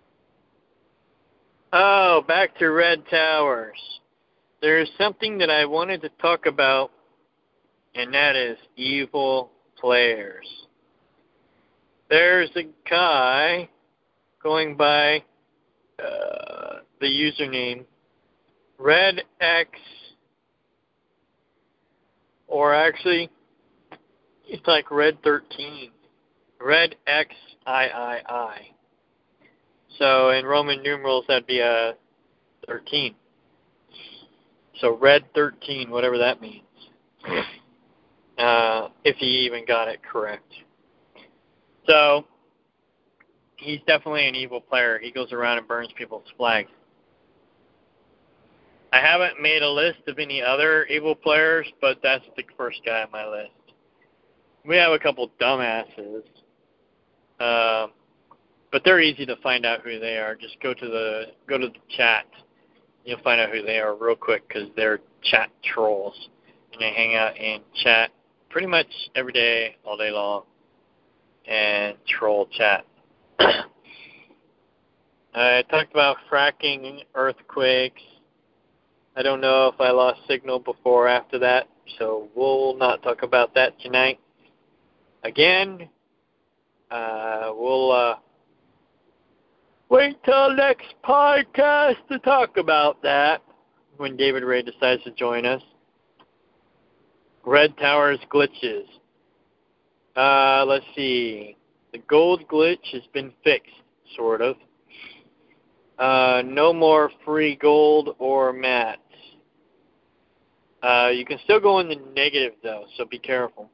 Oh, back to Red Towers. There's something that I wanted to talk about, and that is evil players. There's a guy going by the username RedX, or actually, it's like Red13. RedXIII. So in Roman numerals, that'd be a 13. So Red13, whatever that means. If he even got it correct. So he's definitely an evil player. He goes around and burns people's flags. I haven't made a list of any other evil players, but that's the first guy on my list. We have a couple dumbasses, but they're easy to find out who they are. Just go to the chat. You'll find out who they are real quick because they're chat trolls, and they hang out in chat pretty much every day, all day long, and troll chat. I talked about fracking, earthquakes. I don't know if I lost signal before or after that, so we'll not talk about that tonight. Again, we'll wait till next podcast to talk about that when David Ray decides to join us. Red Towers glitches. Let's see. The gold glitch has been fixed, sort of. No more free gold or mats. You can still go in the negative, though, so be careful.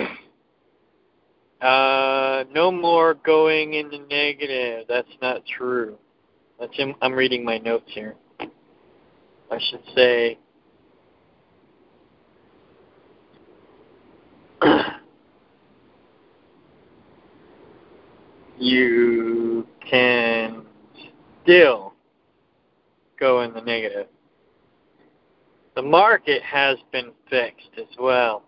No more going in the negative. That's not true. I'm reading my notes here. I should say, you can still go in the negative. The market has been fixed as well.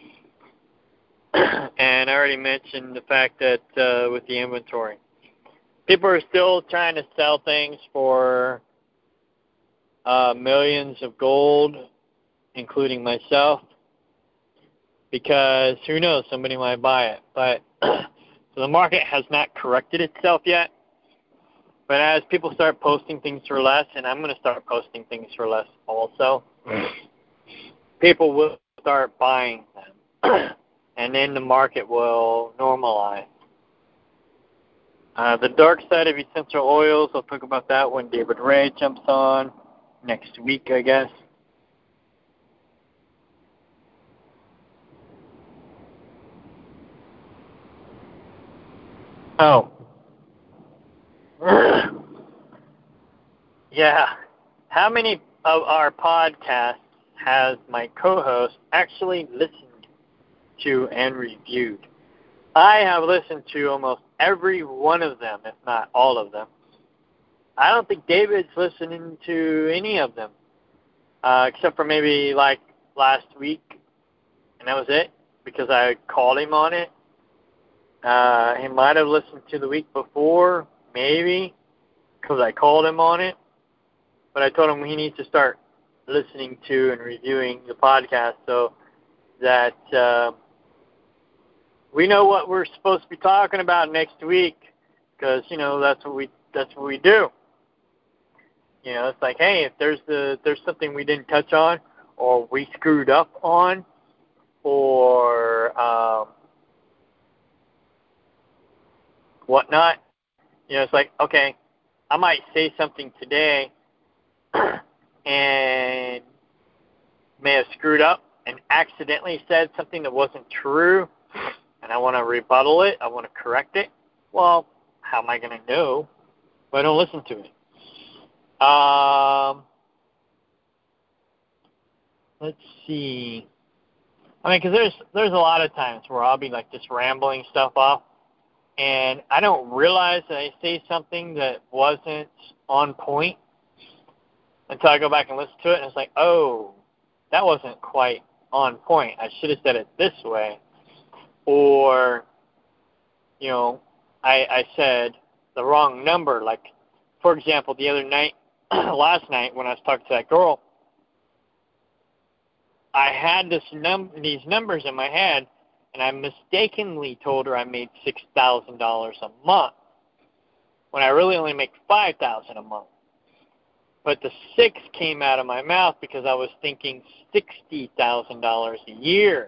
And I already mentioned the fact that with the inventory, people are still trying to sell things for millions of gold, including myself, because who knows, somebody might buy it. But so the market has not corrected itself yet. But as people start posting things for less, and I'm going to start posting things for less also, people will start buying them. and then the market will normalize. The dark side of essential oils, I'll talk about that when David Ray jumps on next week, I guess. Oh. Yeah. How many of our podcasts has my co-host actually listened to and reviewed? I have listened to almost every one of them, if not all of them. I don't think David's listening to any of them, except for maybe like last week, and that was it, because I called him on it. He might have listened to the week before, maybe, because I called him on it. But I told him he needs to start listening to and reviewing the podcast so that we know what we're supposed to be talking about next week, because that's what we do. It's like, hey, if there's something we didn't touch on, or we screwed up on, or whatnot, it's like, okay, I might say something today and may have screwed up and accidentally said something that wasn't true, and I want to rebuttal it, I want to correct it. Well, how am I going to know if I don't listen to it? Let's see. I mean, because there's a lot of times where I'll be like just rambling stuff off, and I don't realize that I say something that wasn't on point until I go back and listen to it, and it's like, oh, that wasn't quite on point. I should have said it this way. Or, I said the wrong number. Like, for example, the other night, last night when I was talking to that girl, I had these numbers in my head, and I mistakenly told her I made $6,000 a month when I really only make $5,000 a month. But the 6 came out of my mouth because I was thinking $60,000 a year,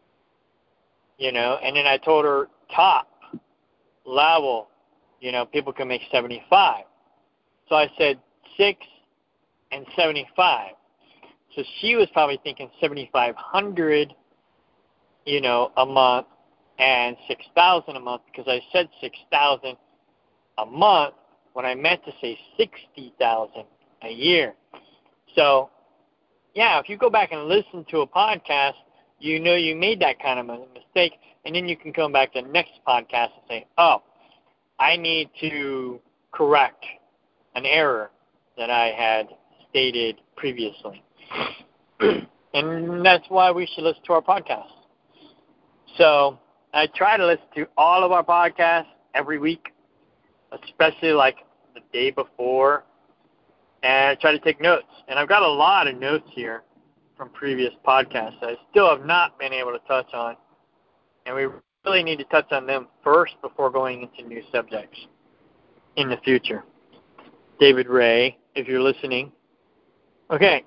and then I told her top level, people can make 75. So I said 6 and 75. So she was probably thinking 7,500, a month, and 6,000 a month, because I said 6,000 a month when I meant to say 60,000 a year. So, yeah, if you go back and listen to a podcast, you made that kind of a mistake, and then you can come back to the next podcast and say, oh, I need to correct an error that I had stated previously. And that's why we should listen to our podcast. So I try to listen to all of our podcasts every week, especially like the day before, and I try to take notes. And I've got a lot of notes here from previous podcasts that I still have not been able to touch on, and we really need to touch on them first before going into new subjects in the future. David Ray, if you're listening. Okay.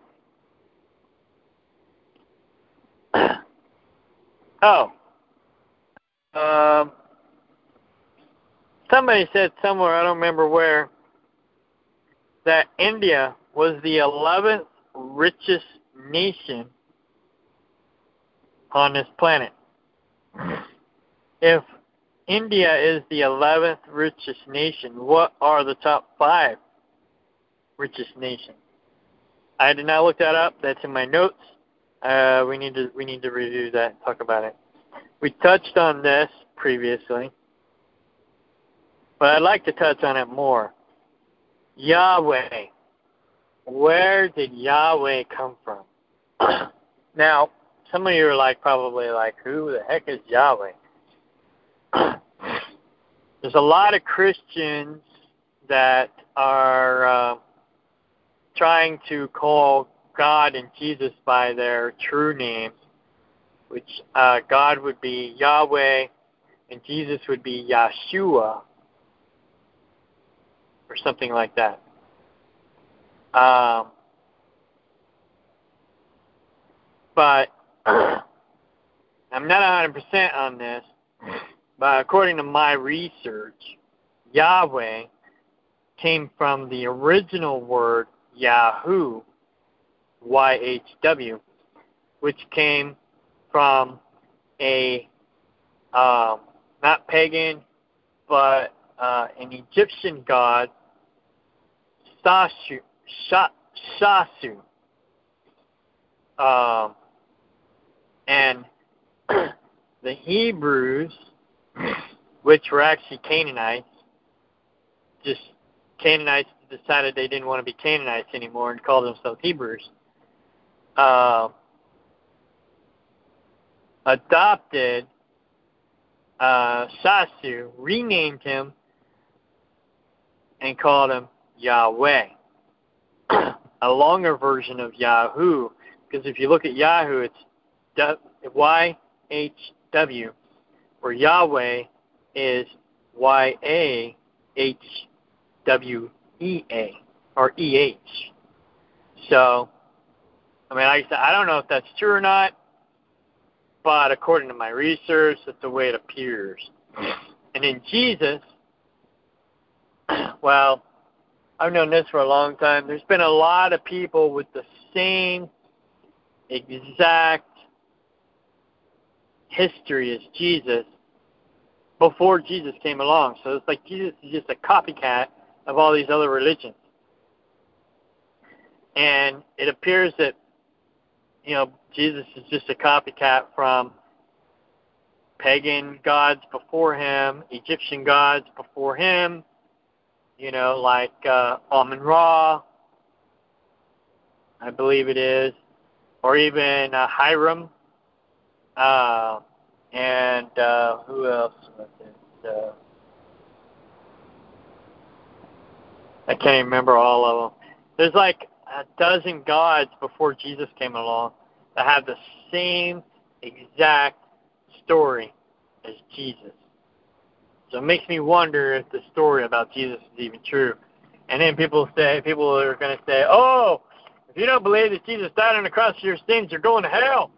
Somebody said somewhere, I don't remember where, that India was the 11th richest nation on this planet. If India is the 11th richest nation, what are the top 5 richest nations? I did not look that up. That's in my notes. We need to review that and talk about it. We touched on this previously, but I'd like to touch on it more. Yahweh. Where did Yahweh come from? Now, some of you are probably like, who the heck is Yahweh? There's a lot of Christians that are trying to call God and Jesus by their true names, which God would be Yahweh and Jesus would be Yahshua, or something like that. But I'm not 100% on this, but according to my research, Yahweh came from the original word Yahoo, YHW, which came from a not pagan, but an Egyptian god, Shasu. And the Hebrews, which were actually Canaanites, Canaanites decided they didn't want to be Canaanites anymore and called themselves Hebrews, adopted Shasu, renamed him, and called him Yahweh, a longer version of Yahoo, because if you look at Yahoo, it's YHW, where Yahweh is YAHWEA, or EH. So, I mean, like I said, I don't know if that's true or not, but according to my research, that's the way it appears. And in Jesus, well, I've known this for a long time. There's been a lot of people with the same exact history as Jesus before Jesus came along. So it's like Jesus is just a copycat of all these other religions. And it appears that, Jesus is just a copycat from pagan gods before him, Egyptian gods before him, like Amun-Ra, I believe it is, or even Hiram, and who else was it? I can't even remember all of them. There's like a dozen gods before Jesus came along that have the same exact story as Jesus. So it makes me wonder if the story about Jesus is even true. And then people are going to say, oh, if you don't believe that Jesus died on the cross for your sins, you're going to hell.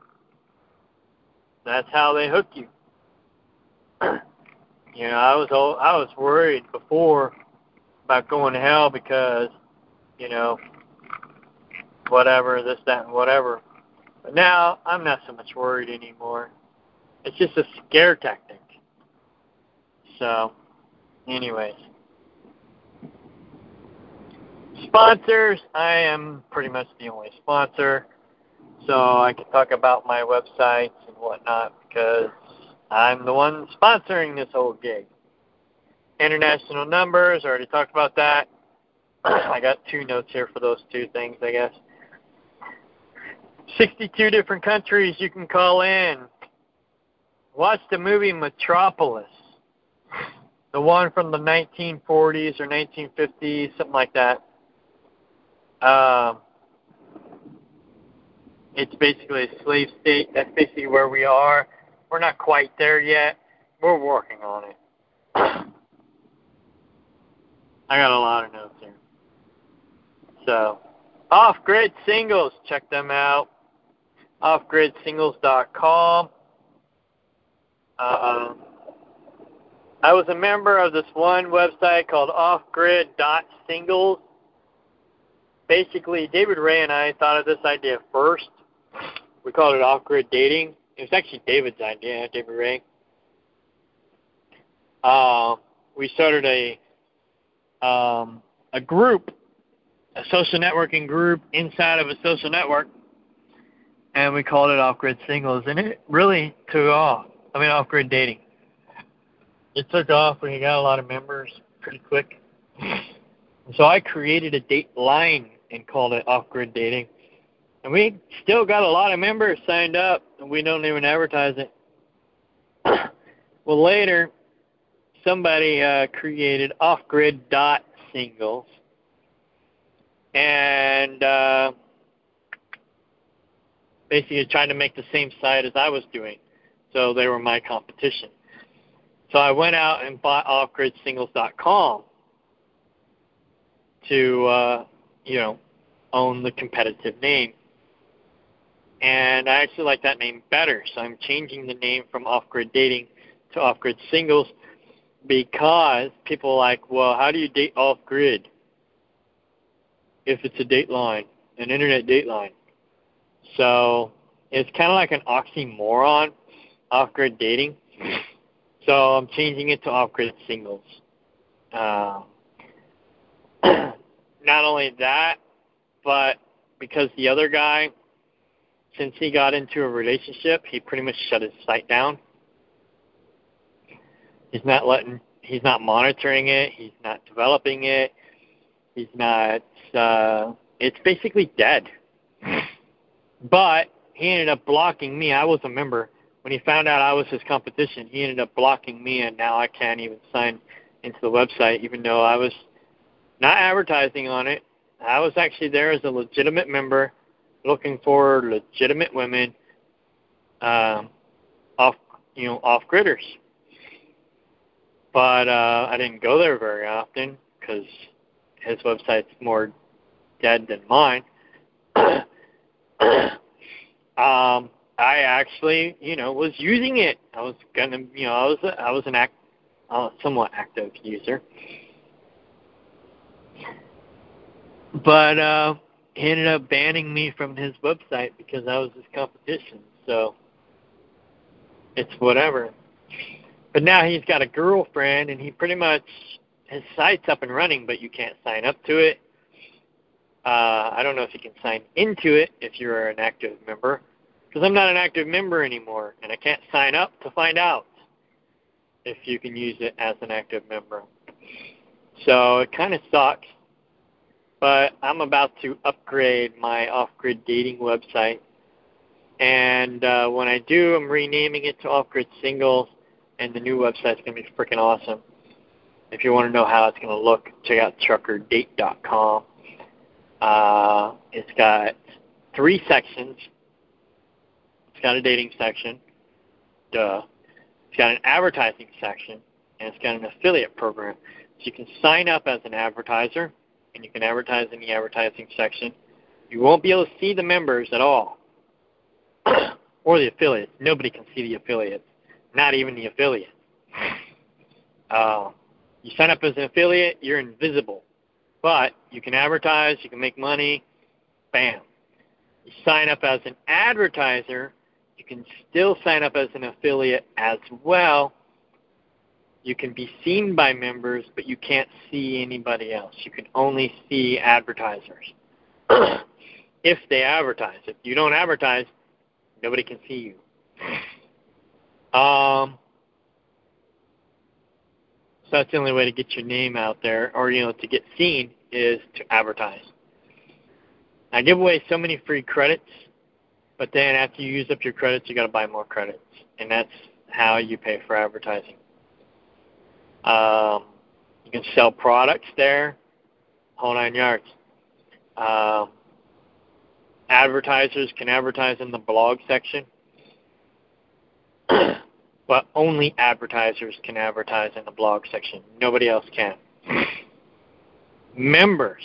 That's how they hook you. I was worried before about going to hell because, whatever, this, that, and whatever. But now I'm not so much worried anymore. It's just a scare tactic. So, anyways. Sponsors, I am pretty much the only sponsor. So I can talk about my websites and whatnot because I'm the one sponsoring this whole gig. International numbers, I already talked about that. I got 2 notes here for those 2 things, I guess. 62 different countries you can call in. Watch the movie Metropolis. The one from the 1940s or 1950s, something like that. It's basically a slave state. That's basically where we are. We're not quite there yet. We're working on it. I got a lot of notes here. So, Off-Grid Singles, check them out. offgridsingles.com. I was a member of this one website called offgrid.singles. Basically, David Ray and I thought of this idea first. We called it off-grid dating. It was actually David's idea, David Ray. We started a group, a social networking group inside of a social network, and we called it Off-Grid Singles, and it really took off. Off-Grid Dating. It took off when you got a lot of members pretty quick. So I created a date line and called it Off-Grid Dating. And we still got a lot of members signed up, and we don't even advertise it. Well, later, somebody created Off-Grid.Singles. And basically trying to make the same site as I was doing. So they were my competition. So I went out and bought offgridsingles.com to, own the competitive name. And I actually like that name better, so I'm changing the name from Off-Grid Dating to Off-Grid Singles, because people are like, well, how do you date off-grid if it's a date line, an internet date line? So it's kind of like an oxymoron, off-grid dating. So I'm changing it to Off-Grid Singles. Not only that, but because the other guy, since he got into a relationship, he pretty much shut his site down. He's not monitoring it. He's not developing it. He's not, it's basically dead. But he ended up blocking me. I was a member. When he found out I was his competition, he ended up blocking me, and now I can't even sign into the website, even though I was not advertising on it. I was actually there as a legitimate member, looking for legitimate women, off-gridders. But I didn't go there very often because his website's more dead than mine. I actually, was using it. I was gonna, I was a somewhat active user. But he ended up banning me from his website because I was his competition. So it's whatever. But now he's got a girlfriend, and he pretty much, his site's up and running, but you can't sign up to it. I don't know if you can sign into it if you're an active member, because I'm not an active member anymore, and I can't sign up to find out if you can use it as an active member. So it kind of sucks, but I'm about to upgrade my off-grid dating website, and when I do, I'm renaming it to Off-Grid Singles, and the new website's going to be freaking awesome. If you want to know how it's going to look, check out truckerdate.com. It's got 3 sections. It's got a dating section. Duh. It's got an advertising section, and it's got an affiliate program. So you can sign up as an advertiser, and you can advertise in the advertising section. You won't be able to see the members at all, or the affiliates. Nobody can see the affiliates, not even the affiliates. You sign up as an affiliate, you're invisible. But you can advertise, you can make money, bam. You sign up as an advertiser, you can still sign up as an affiliate as well. You can be seen by members, but you can't see anybody else. You can only see advertisers if they advertise. If you don't advertise, nobody can see you. So that's the only way to get your name out there, or, to get seen, is to advertise. I give away so many free credits, but then after you use up your credits, you got to buy more credits, and that's how you pay for advertising. You can sell products there, whole 9 yards. Advertisers can advertise in the blog section. But only advertisers can advertise in the blog section. Nobody else can. Members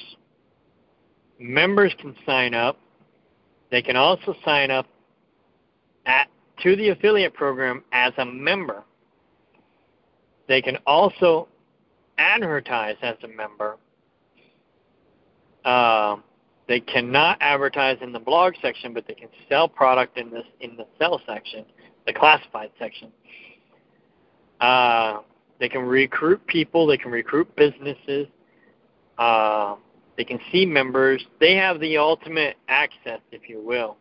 can sign up. They can also sign up to the affiliate program as a member. They can also advertise as a member. They cannot advertise in the blog section, but they can sell product in the sell section, the classified section. They can recruit people. They can recruit businesses. They can see members. They have the ultimate access, if you will.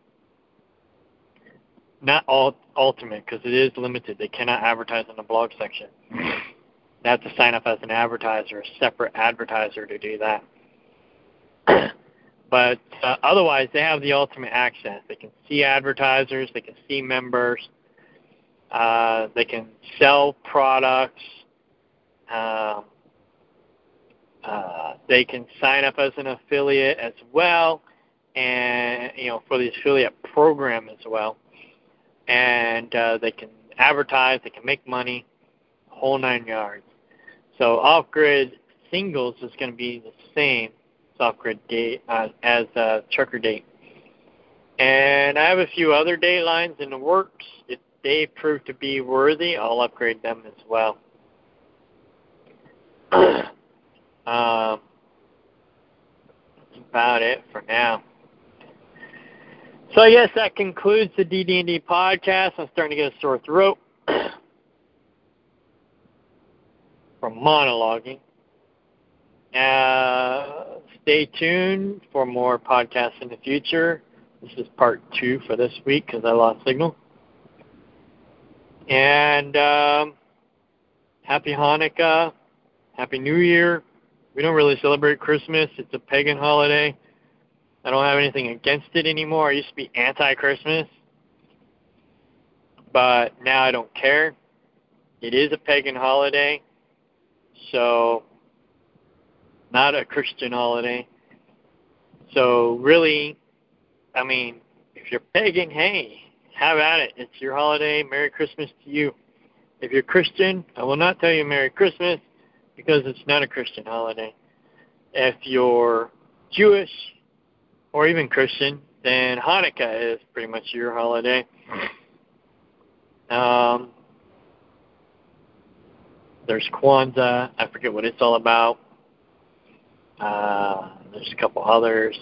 Not ultimate, because it is limited. They cannot advertise in the blog section. They have to sign up as an advertiser, a separate advertiser, to do that. But otherwise, they have the ultimate access. They can see advertisers. They can see members. They can sell products. They can sign up as an affiliate as well, and for the affiliate program as well. And they can advertise. They can make money, whole 9 yards. So Off-Grid Singles is going to be the same as Off-Grid Date as Trucker Date. And I have a few other daylines in the works. If they prove to be worthy, I'll upgrade them as well. That's about it for now. So I guess that concludes the DD&D podcast. I'm starting to get a sore throat from monologuing. Stay tuned for more podcasts in the future. This is part 2 for this week because I lost signal. And happy Hanukkah, happy New Year. We don't really celebrate Christmas. It's a pagan holiday. I don't have anything against it anymore. I used to be anti-Christmas, but now I don't care. It is a pagan holiday, so not a Christian holiday. So really, I mean, if you're pagan, hey, have at it. It's your holiday. Merry Christmas to you. If you're Christian, I will not tell you Merry Christmas because it's not a Christian holiday. If you're Jewish or even Christian, then Hanukkah is pretty much your holiday. There's Kwanzaa. I forget what it's all about. There's a couple others.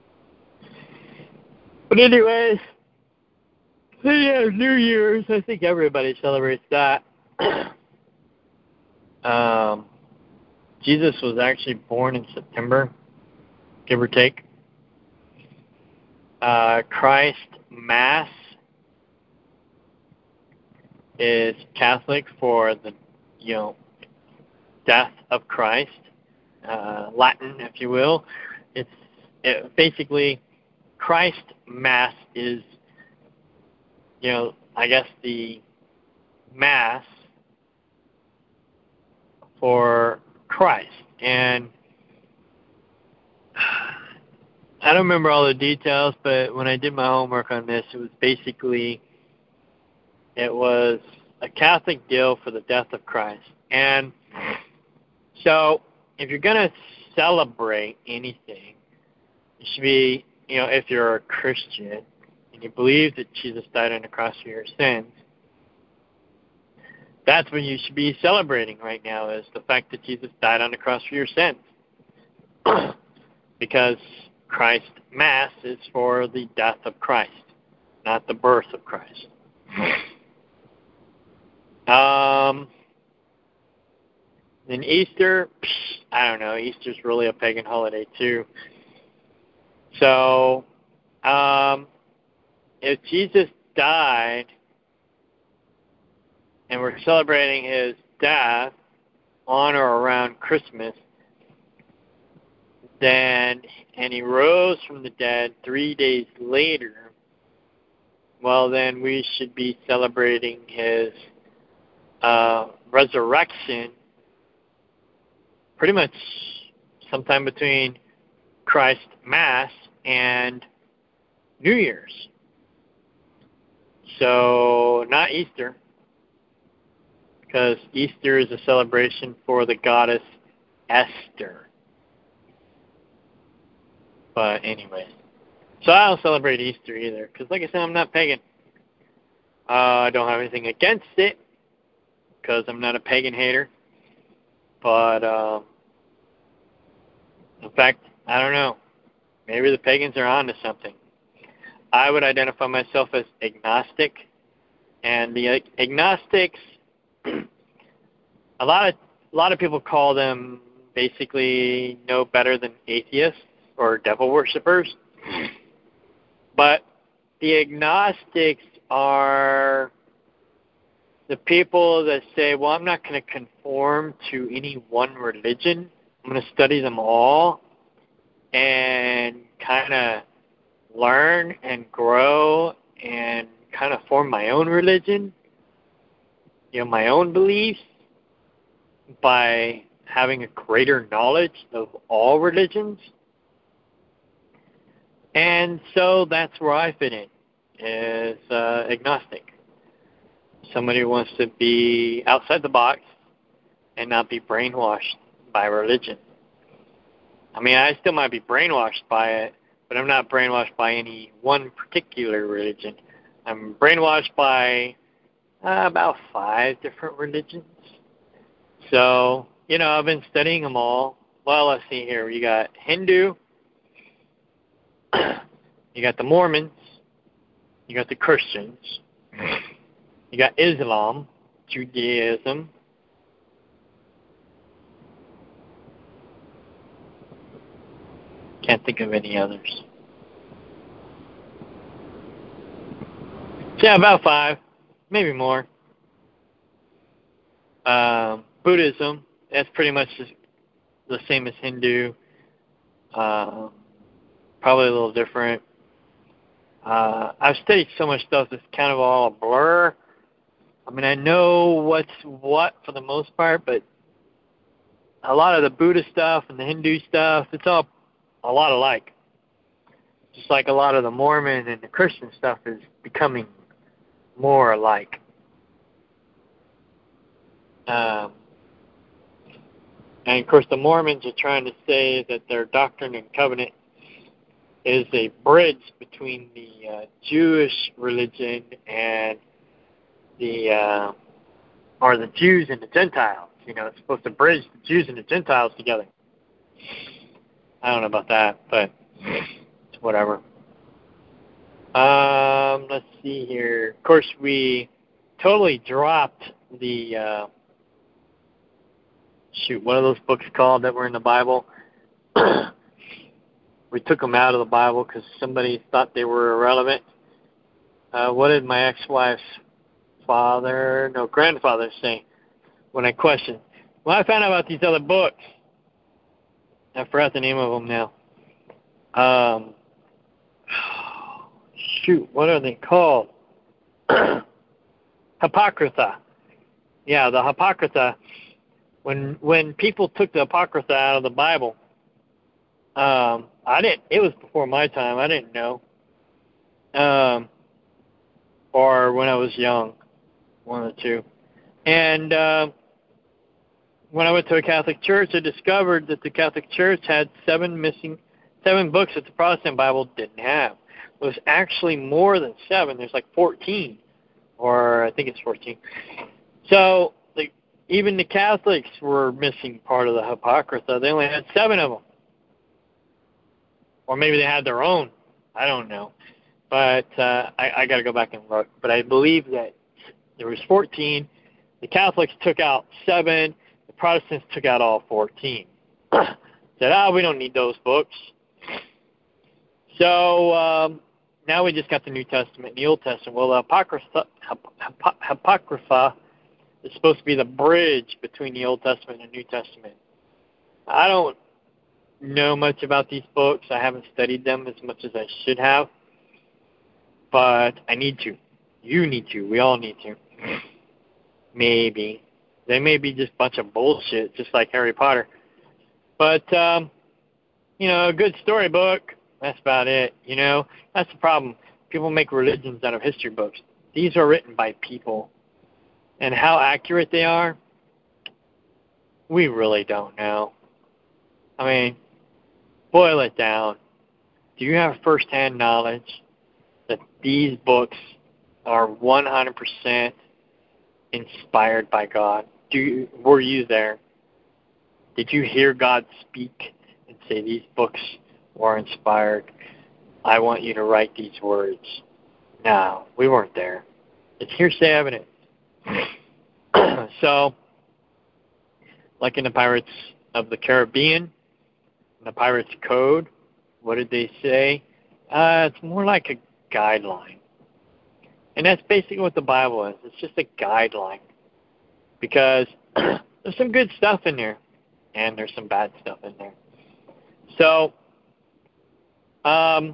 But anyways, yeah, New Year's. I think everybody celebrates that. Jesus was actually born in September, give or take. Christ Mass is Catholic for the, death of Christ. Latin, if you will. Basically, Christ Mass is, I guess the Mass for Christ. And I don't remember all the details, but when I did my homework on this, it was a Catholic deal for the death of Christ. And so if you're going to celebrate anything, it should be, if you're a Christian and you believe that Jesus died on the cross for your sins, that's what you should be celebrating right now, is the fact that Jesus died on the cross for your sins. Because Christ Mass is for the death of Christ, not the birth of Christ. Then Easter, I don't know. Easter's really a pagan holiday too. So, if Jesus died and we're celebrating his death on or around Christmas, and he rose from the dead 3 days later, well, then we should be celebrating his resurrection pretty much sometime between Christ Mass and New Year's. So, not Easter, because Easter is a celebration for the goddess Esther. But anyways, so I don't celebrate Easter either, because like I said, I'm not pagan. I don't have anything against it, because I'm not a pagan hater. But, in fact, I don't know. Maybe the pagans are onto something. I would identify myself as agnostic, and the agnostics, a lot of people call them basically no better than atheists or devil worshippers. But the agnostics are the people that say, well, I'm not going to conform to any one religion. I'm going to study them all and kind of learn and grow and kind of form my own religion, my own beliefs by having a greater knowledge of all religions. And so that's where I fit in, is agnostic. Somebody who wants to be outside the box and not be brainwashed by religion. I mean, I still might be brainwashed by it, but I'm not brainwashed by any one particular religion. I'm brainwashed by about 5 different religions. So, I've been studying them all. Well, let's see here. You got Hindu, you got the Mormons, you got the Christians, you got Islam, Judaism, can't think of any others. So yeah, about 5, maybe more. Buddhism, that's pretty much the same as Hindu. Probably a little different. I've studied so much stuff that's kind of all a blur. I mean, I know what's what for the most part, but a lot of the Buddhist stuff and the Hindu stuff, it's all a lot alike. Just like a lot of the Mormon and the Christian stuff is becoming more alike. And of course, the Mormons are trying to say that their Doctrine and Covenant is a bridge between the Jewish religion and the Jews and the Gentiles. It's supposed to bridge the Jews and the Gentiles together. I don't know about that, but it's whatever. Let's see here. Of course, we totally dropped the what are those books called that were in the Bible? We took them out of the Bible because somebody thought they were irrelevant. What did my ex-wife's grandfather say when I questioned? Well, I found out about these other books. I forgot the name of them now. What are they called? Apocrypha. Yeah, the Apocrypha. When people took the Apocrypha out of the Bible, it was before my time. I didn't know. Or when I was young, one of the two. And when I went to a Catholic church, I discovered that the Catholic Church had 7 books that the Protestant Bible didn't have. It was actually more than 7. There's like 14, or I think it's 14. So even the Catholics were missing part of the Apocrypha. They only had 7 of them. Or maybe they had their own. I don't know. But I got to go back and look. But I believe that there was 14. The Catholics took out 7. The Protestants took out all 14. Said, we don't need those books. So now we just got the New Testament and the Old Testament. Well, the Apocrypha is supposed to be the bridge between the Old Testament and the New Testament. I don't know much about these books. I haven't studied them as much as I should have. But I need to. You need to. We all need to. Maybe. They may be just a bunch of bullshit, just like Harry Potter. But, a good storybook, that's about it. That's the problem. People make religions out of history books. These are written by people. And how accurate they are, we really don't know. I mean, boil it down. Do you have firsthand knowledge that these books are 100% inspired by God? Were you there? Did you hear God speak and say these books were inspired? I want you to write these words. No, we weren't there. It's hearsay evidence. So, like in the Pirates of the Caribbean, in the Pirates Code, what did they say? It's more like a guideline. And that's basically what the Bible is. It's just a guideline. Because there's some good stuff in there, and there's some bad stuff in there. So, I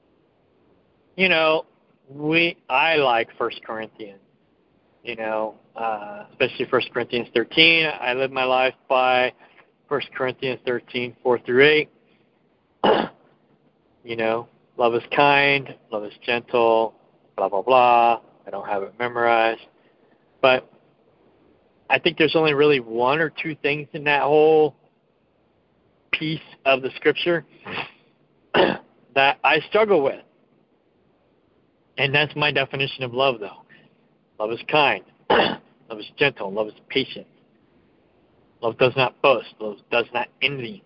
like 1 Corinthians. Especially 1 Corinthians 13. I live my life by 1 Corinthians 13, 4 through 8. Love is kind, love is gentle, blah, blah, blah. I don't have it memorized. But I think there's only really 1 or 2 things in that whole piece of the scripture that I struggle with. And that's my definition of love, though. Love is kind. Love is gentle. Love is patient. Love does not boast. Love does not envy.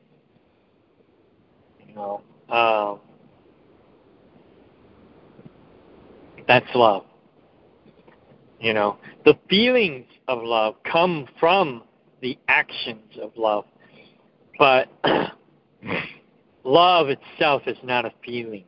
That's love. The feelings of love come from the actions of love. But love itself is not a feeling.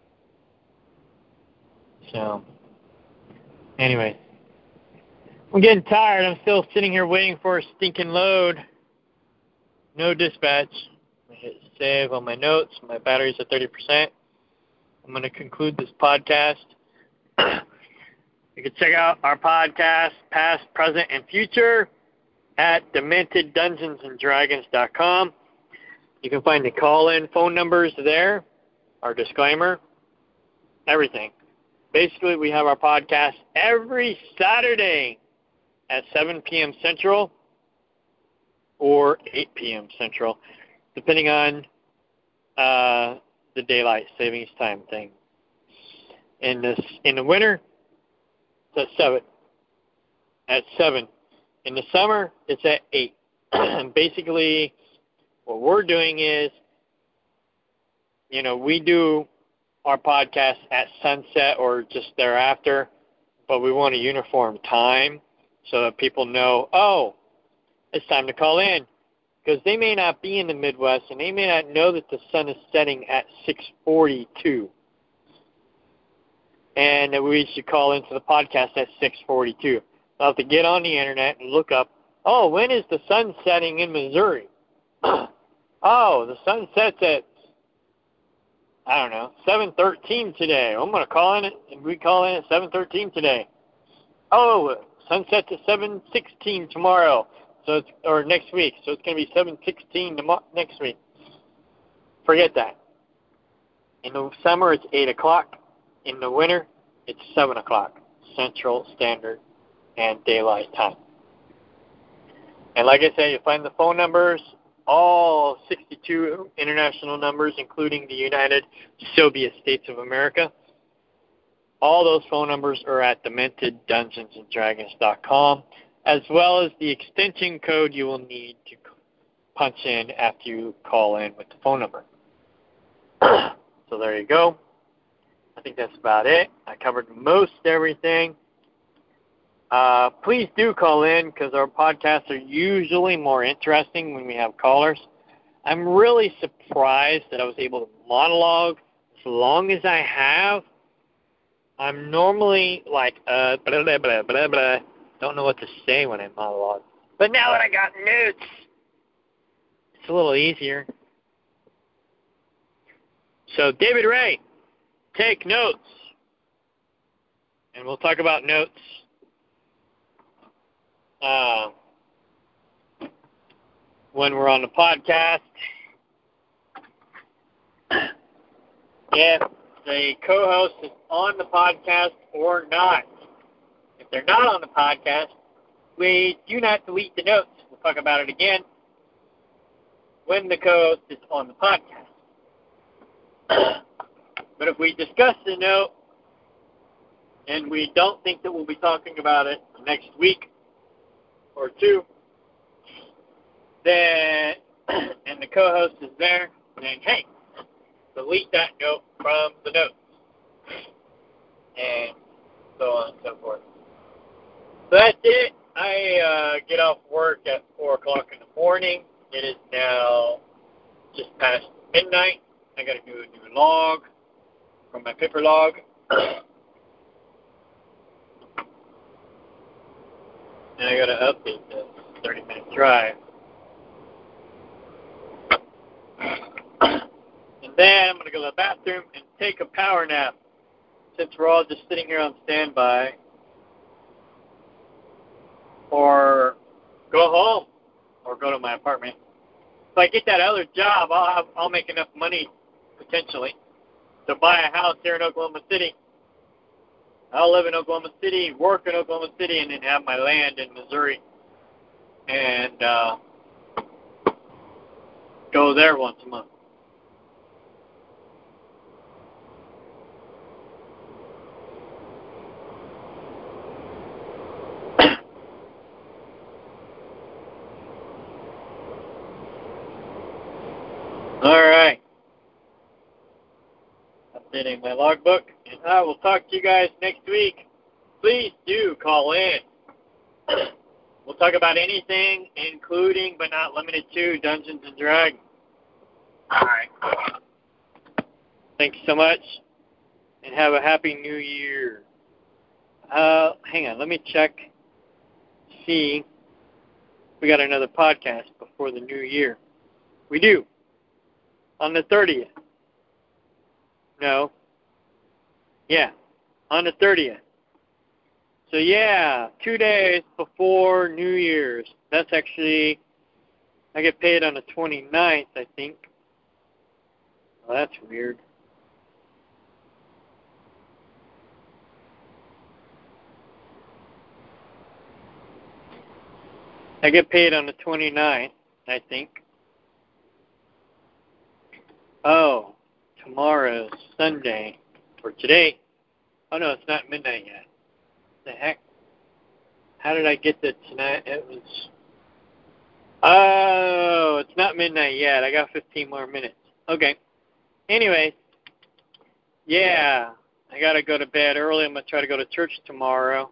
So, anyway, I'm getting tired. I'm still sitting here waiting for a stinking load. No dispatch. I hit save on my notes. My battery's at 30%. I'm going to conclude this podcast. You can check out our podcast, past, present, and future, at DementedDungeonsandDragons.com. You can find the call-in phone numbers there, our disclaimer, everything. Basically, we have our podcast every Saturday at 7 p.m. Central or 8 p.m. Central, depending on the daylight savings time thing. In the winter, it's at 7. In the summer, it's at 8. And basically, what we're doing is, we do our podcast at sunset or just thereafter, but we want a uniform time so that people know, it's time to call in. Because they may not be in the Midwest, and they may not know that the sun is setting at 6:42. And that we should call into the podcast at 6:42. They'll have to get on the internet and look up, when is the sun setting in Missouri? The sun sets at, 7:13 today. I'm going to call in, and we call in at 7:13 today. Sun sets at 7:16 tomorrow, or next week. So it's going to be 7:16 next week. Forget that. In the summer, it's 8 o'clock. In the winter, it's 7 o'clock, Central Standard and Daylight Time. And like I said, you'll find the phone numbers, all 62 international numbers, including the United Soviet States of America. All those phone numbers are at DementedDungeonsandDragons.com, as well as the extension code you will need to punch in after you call in with the phone number. So there you go. I think that's about it. I covered most everything. Please do call in because our podcasts are usually more interesting when we have callers. I'm really surprised that I was able to monologue as long as I have. I'm normally like, blah, blah, blah, blah, blah. Don't know what to say when I monologue. But now that I got notes, it's a little easier. So, David Ray, take notes. And we'll talk about notes when we're on the podcast. If the co-host is on the podcast or not. If they're not on the podcast, we do not delete the notes. We'll talk about it again when the co-host is on the podcast. But if we discuss the note and we don't think that we'll be talking about it next week or two, then, and the co-host is there, then, hey, delete that note from the notes. And so on and so forth. So that's it. I get off work at 4 o'clock in the morning. It is now just past midnight. I got to do a new log from my paper log. And I got to update this 30-minute drive. And then I'm going to go to the bathroom and take a power nap since we're all just sitting here on standby. Or go home or go to my apartment. If I get that other job, I'll make enough money potentially to buy a house here in Oklahoma City. I'll live in Oklahoma City, work in Oklahoma City, and then have my land in Missouri. And go there once a month. All right. Updating my logbook, and I will talk to you guys next week. Please do call in. We'll talk about anything, including but not limited to Dungeons and Dragons. All right. Thank you so much, and have a happy New Year. Hang on, let me check. See, we got another podcast before the New Year. We do. On the 30th. No. Yeah, on the 30th. So, yeah, 2 days before New Year's. That's actually, I get paid on the 29th, I think. Well, that's weird. I get paid on the 29th, I think. Oh, tomorrow's Sunday. Or today. Oh, no, it's not midnight yet. The heck? How did I get that tonight? It was... Oh, it's not midnight yet. I got 15 more minutes. Okay. Anyway, yeah, I got to go to bed early. I'm going to try to go to church tomorrow.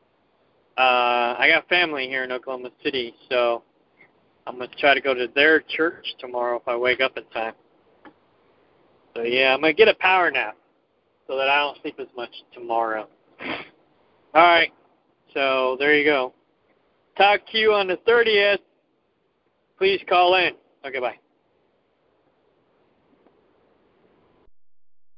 I got family here in Oklahoma City, so I'm going to try to go to their church tomorrow if I wake up in time. So, yeah, I'm going to get a power nap so that I don't sleep as much tomorrow. All right, so there you go. Talk to you on the 30th. Please call in. Okay, bye.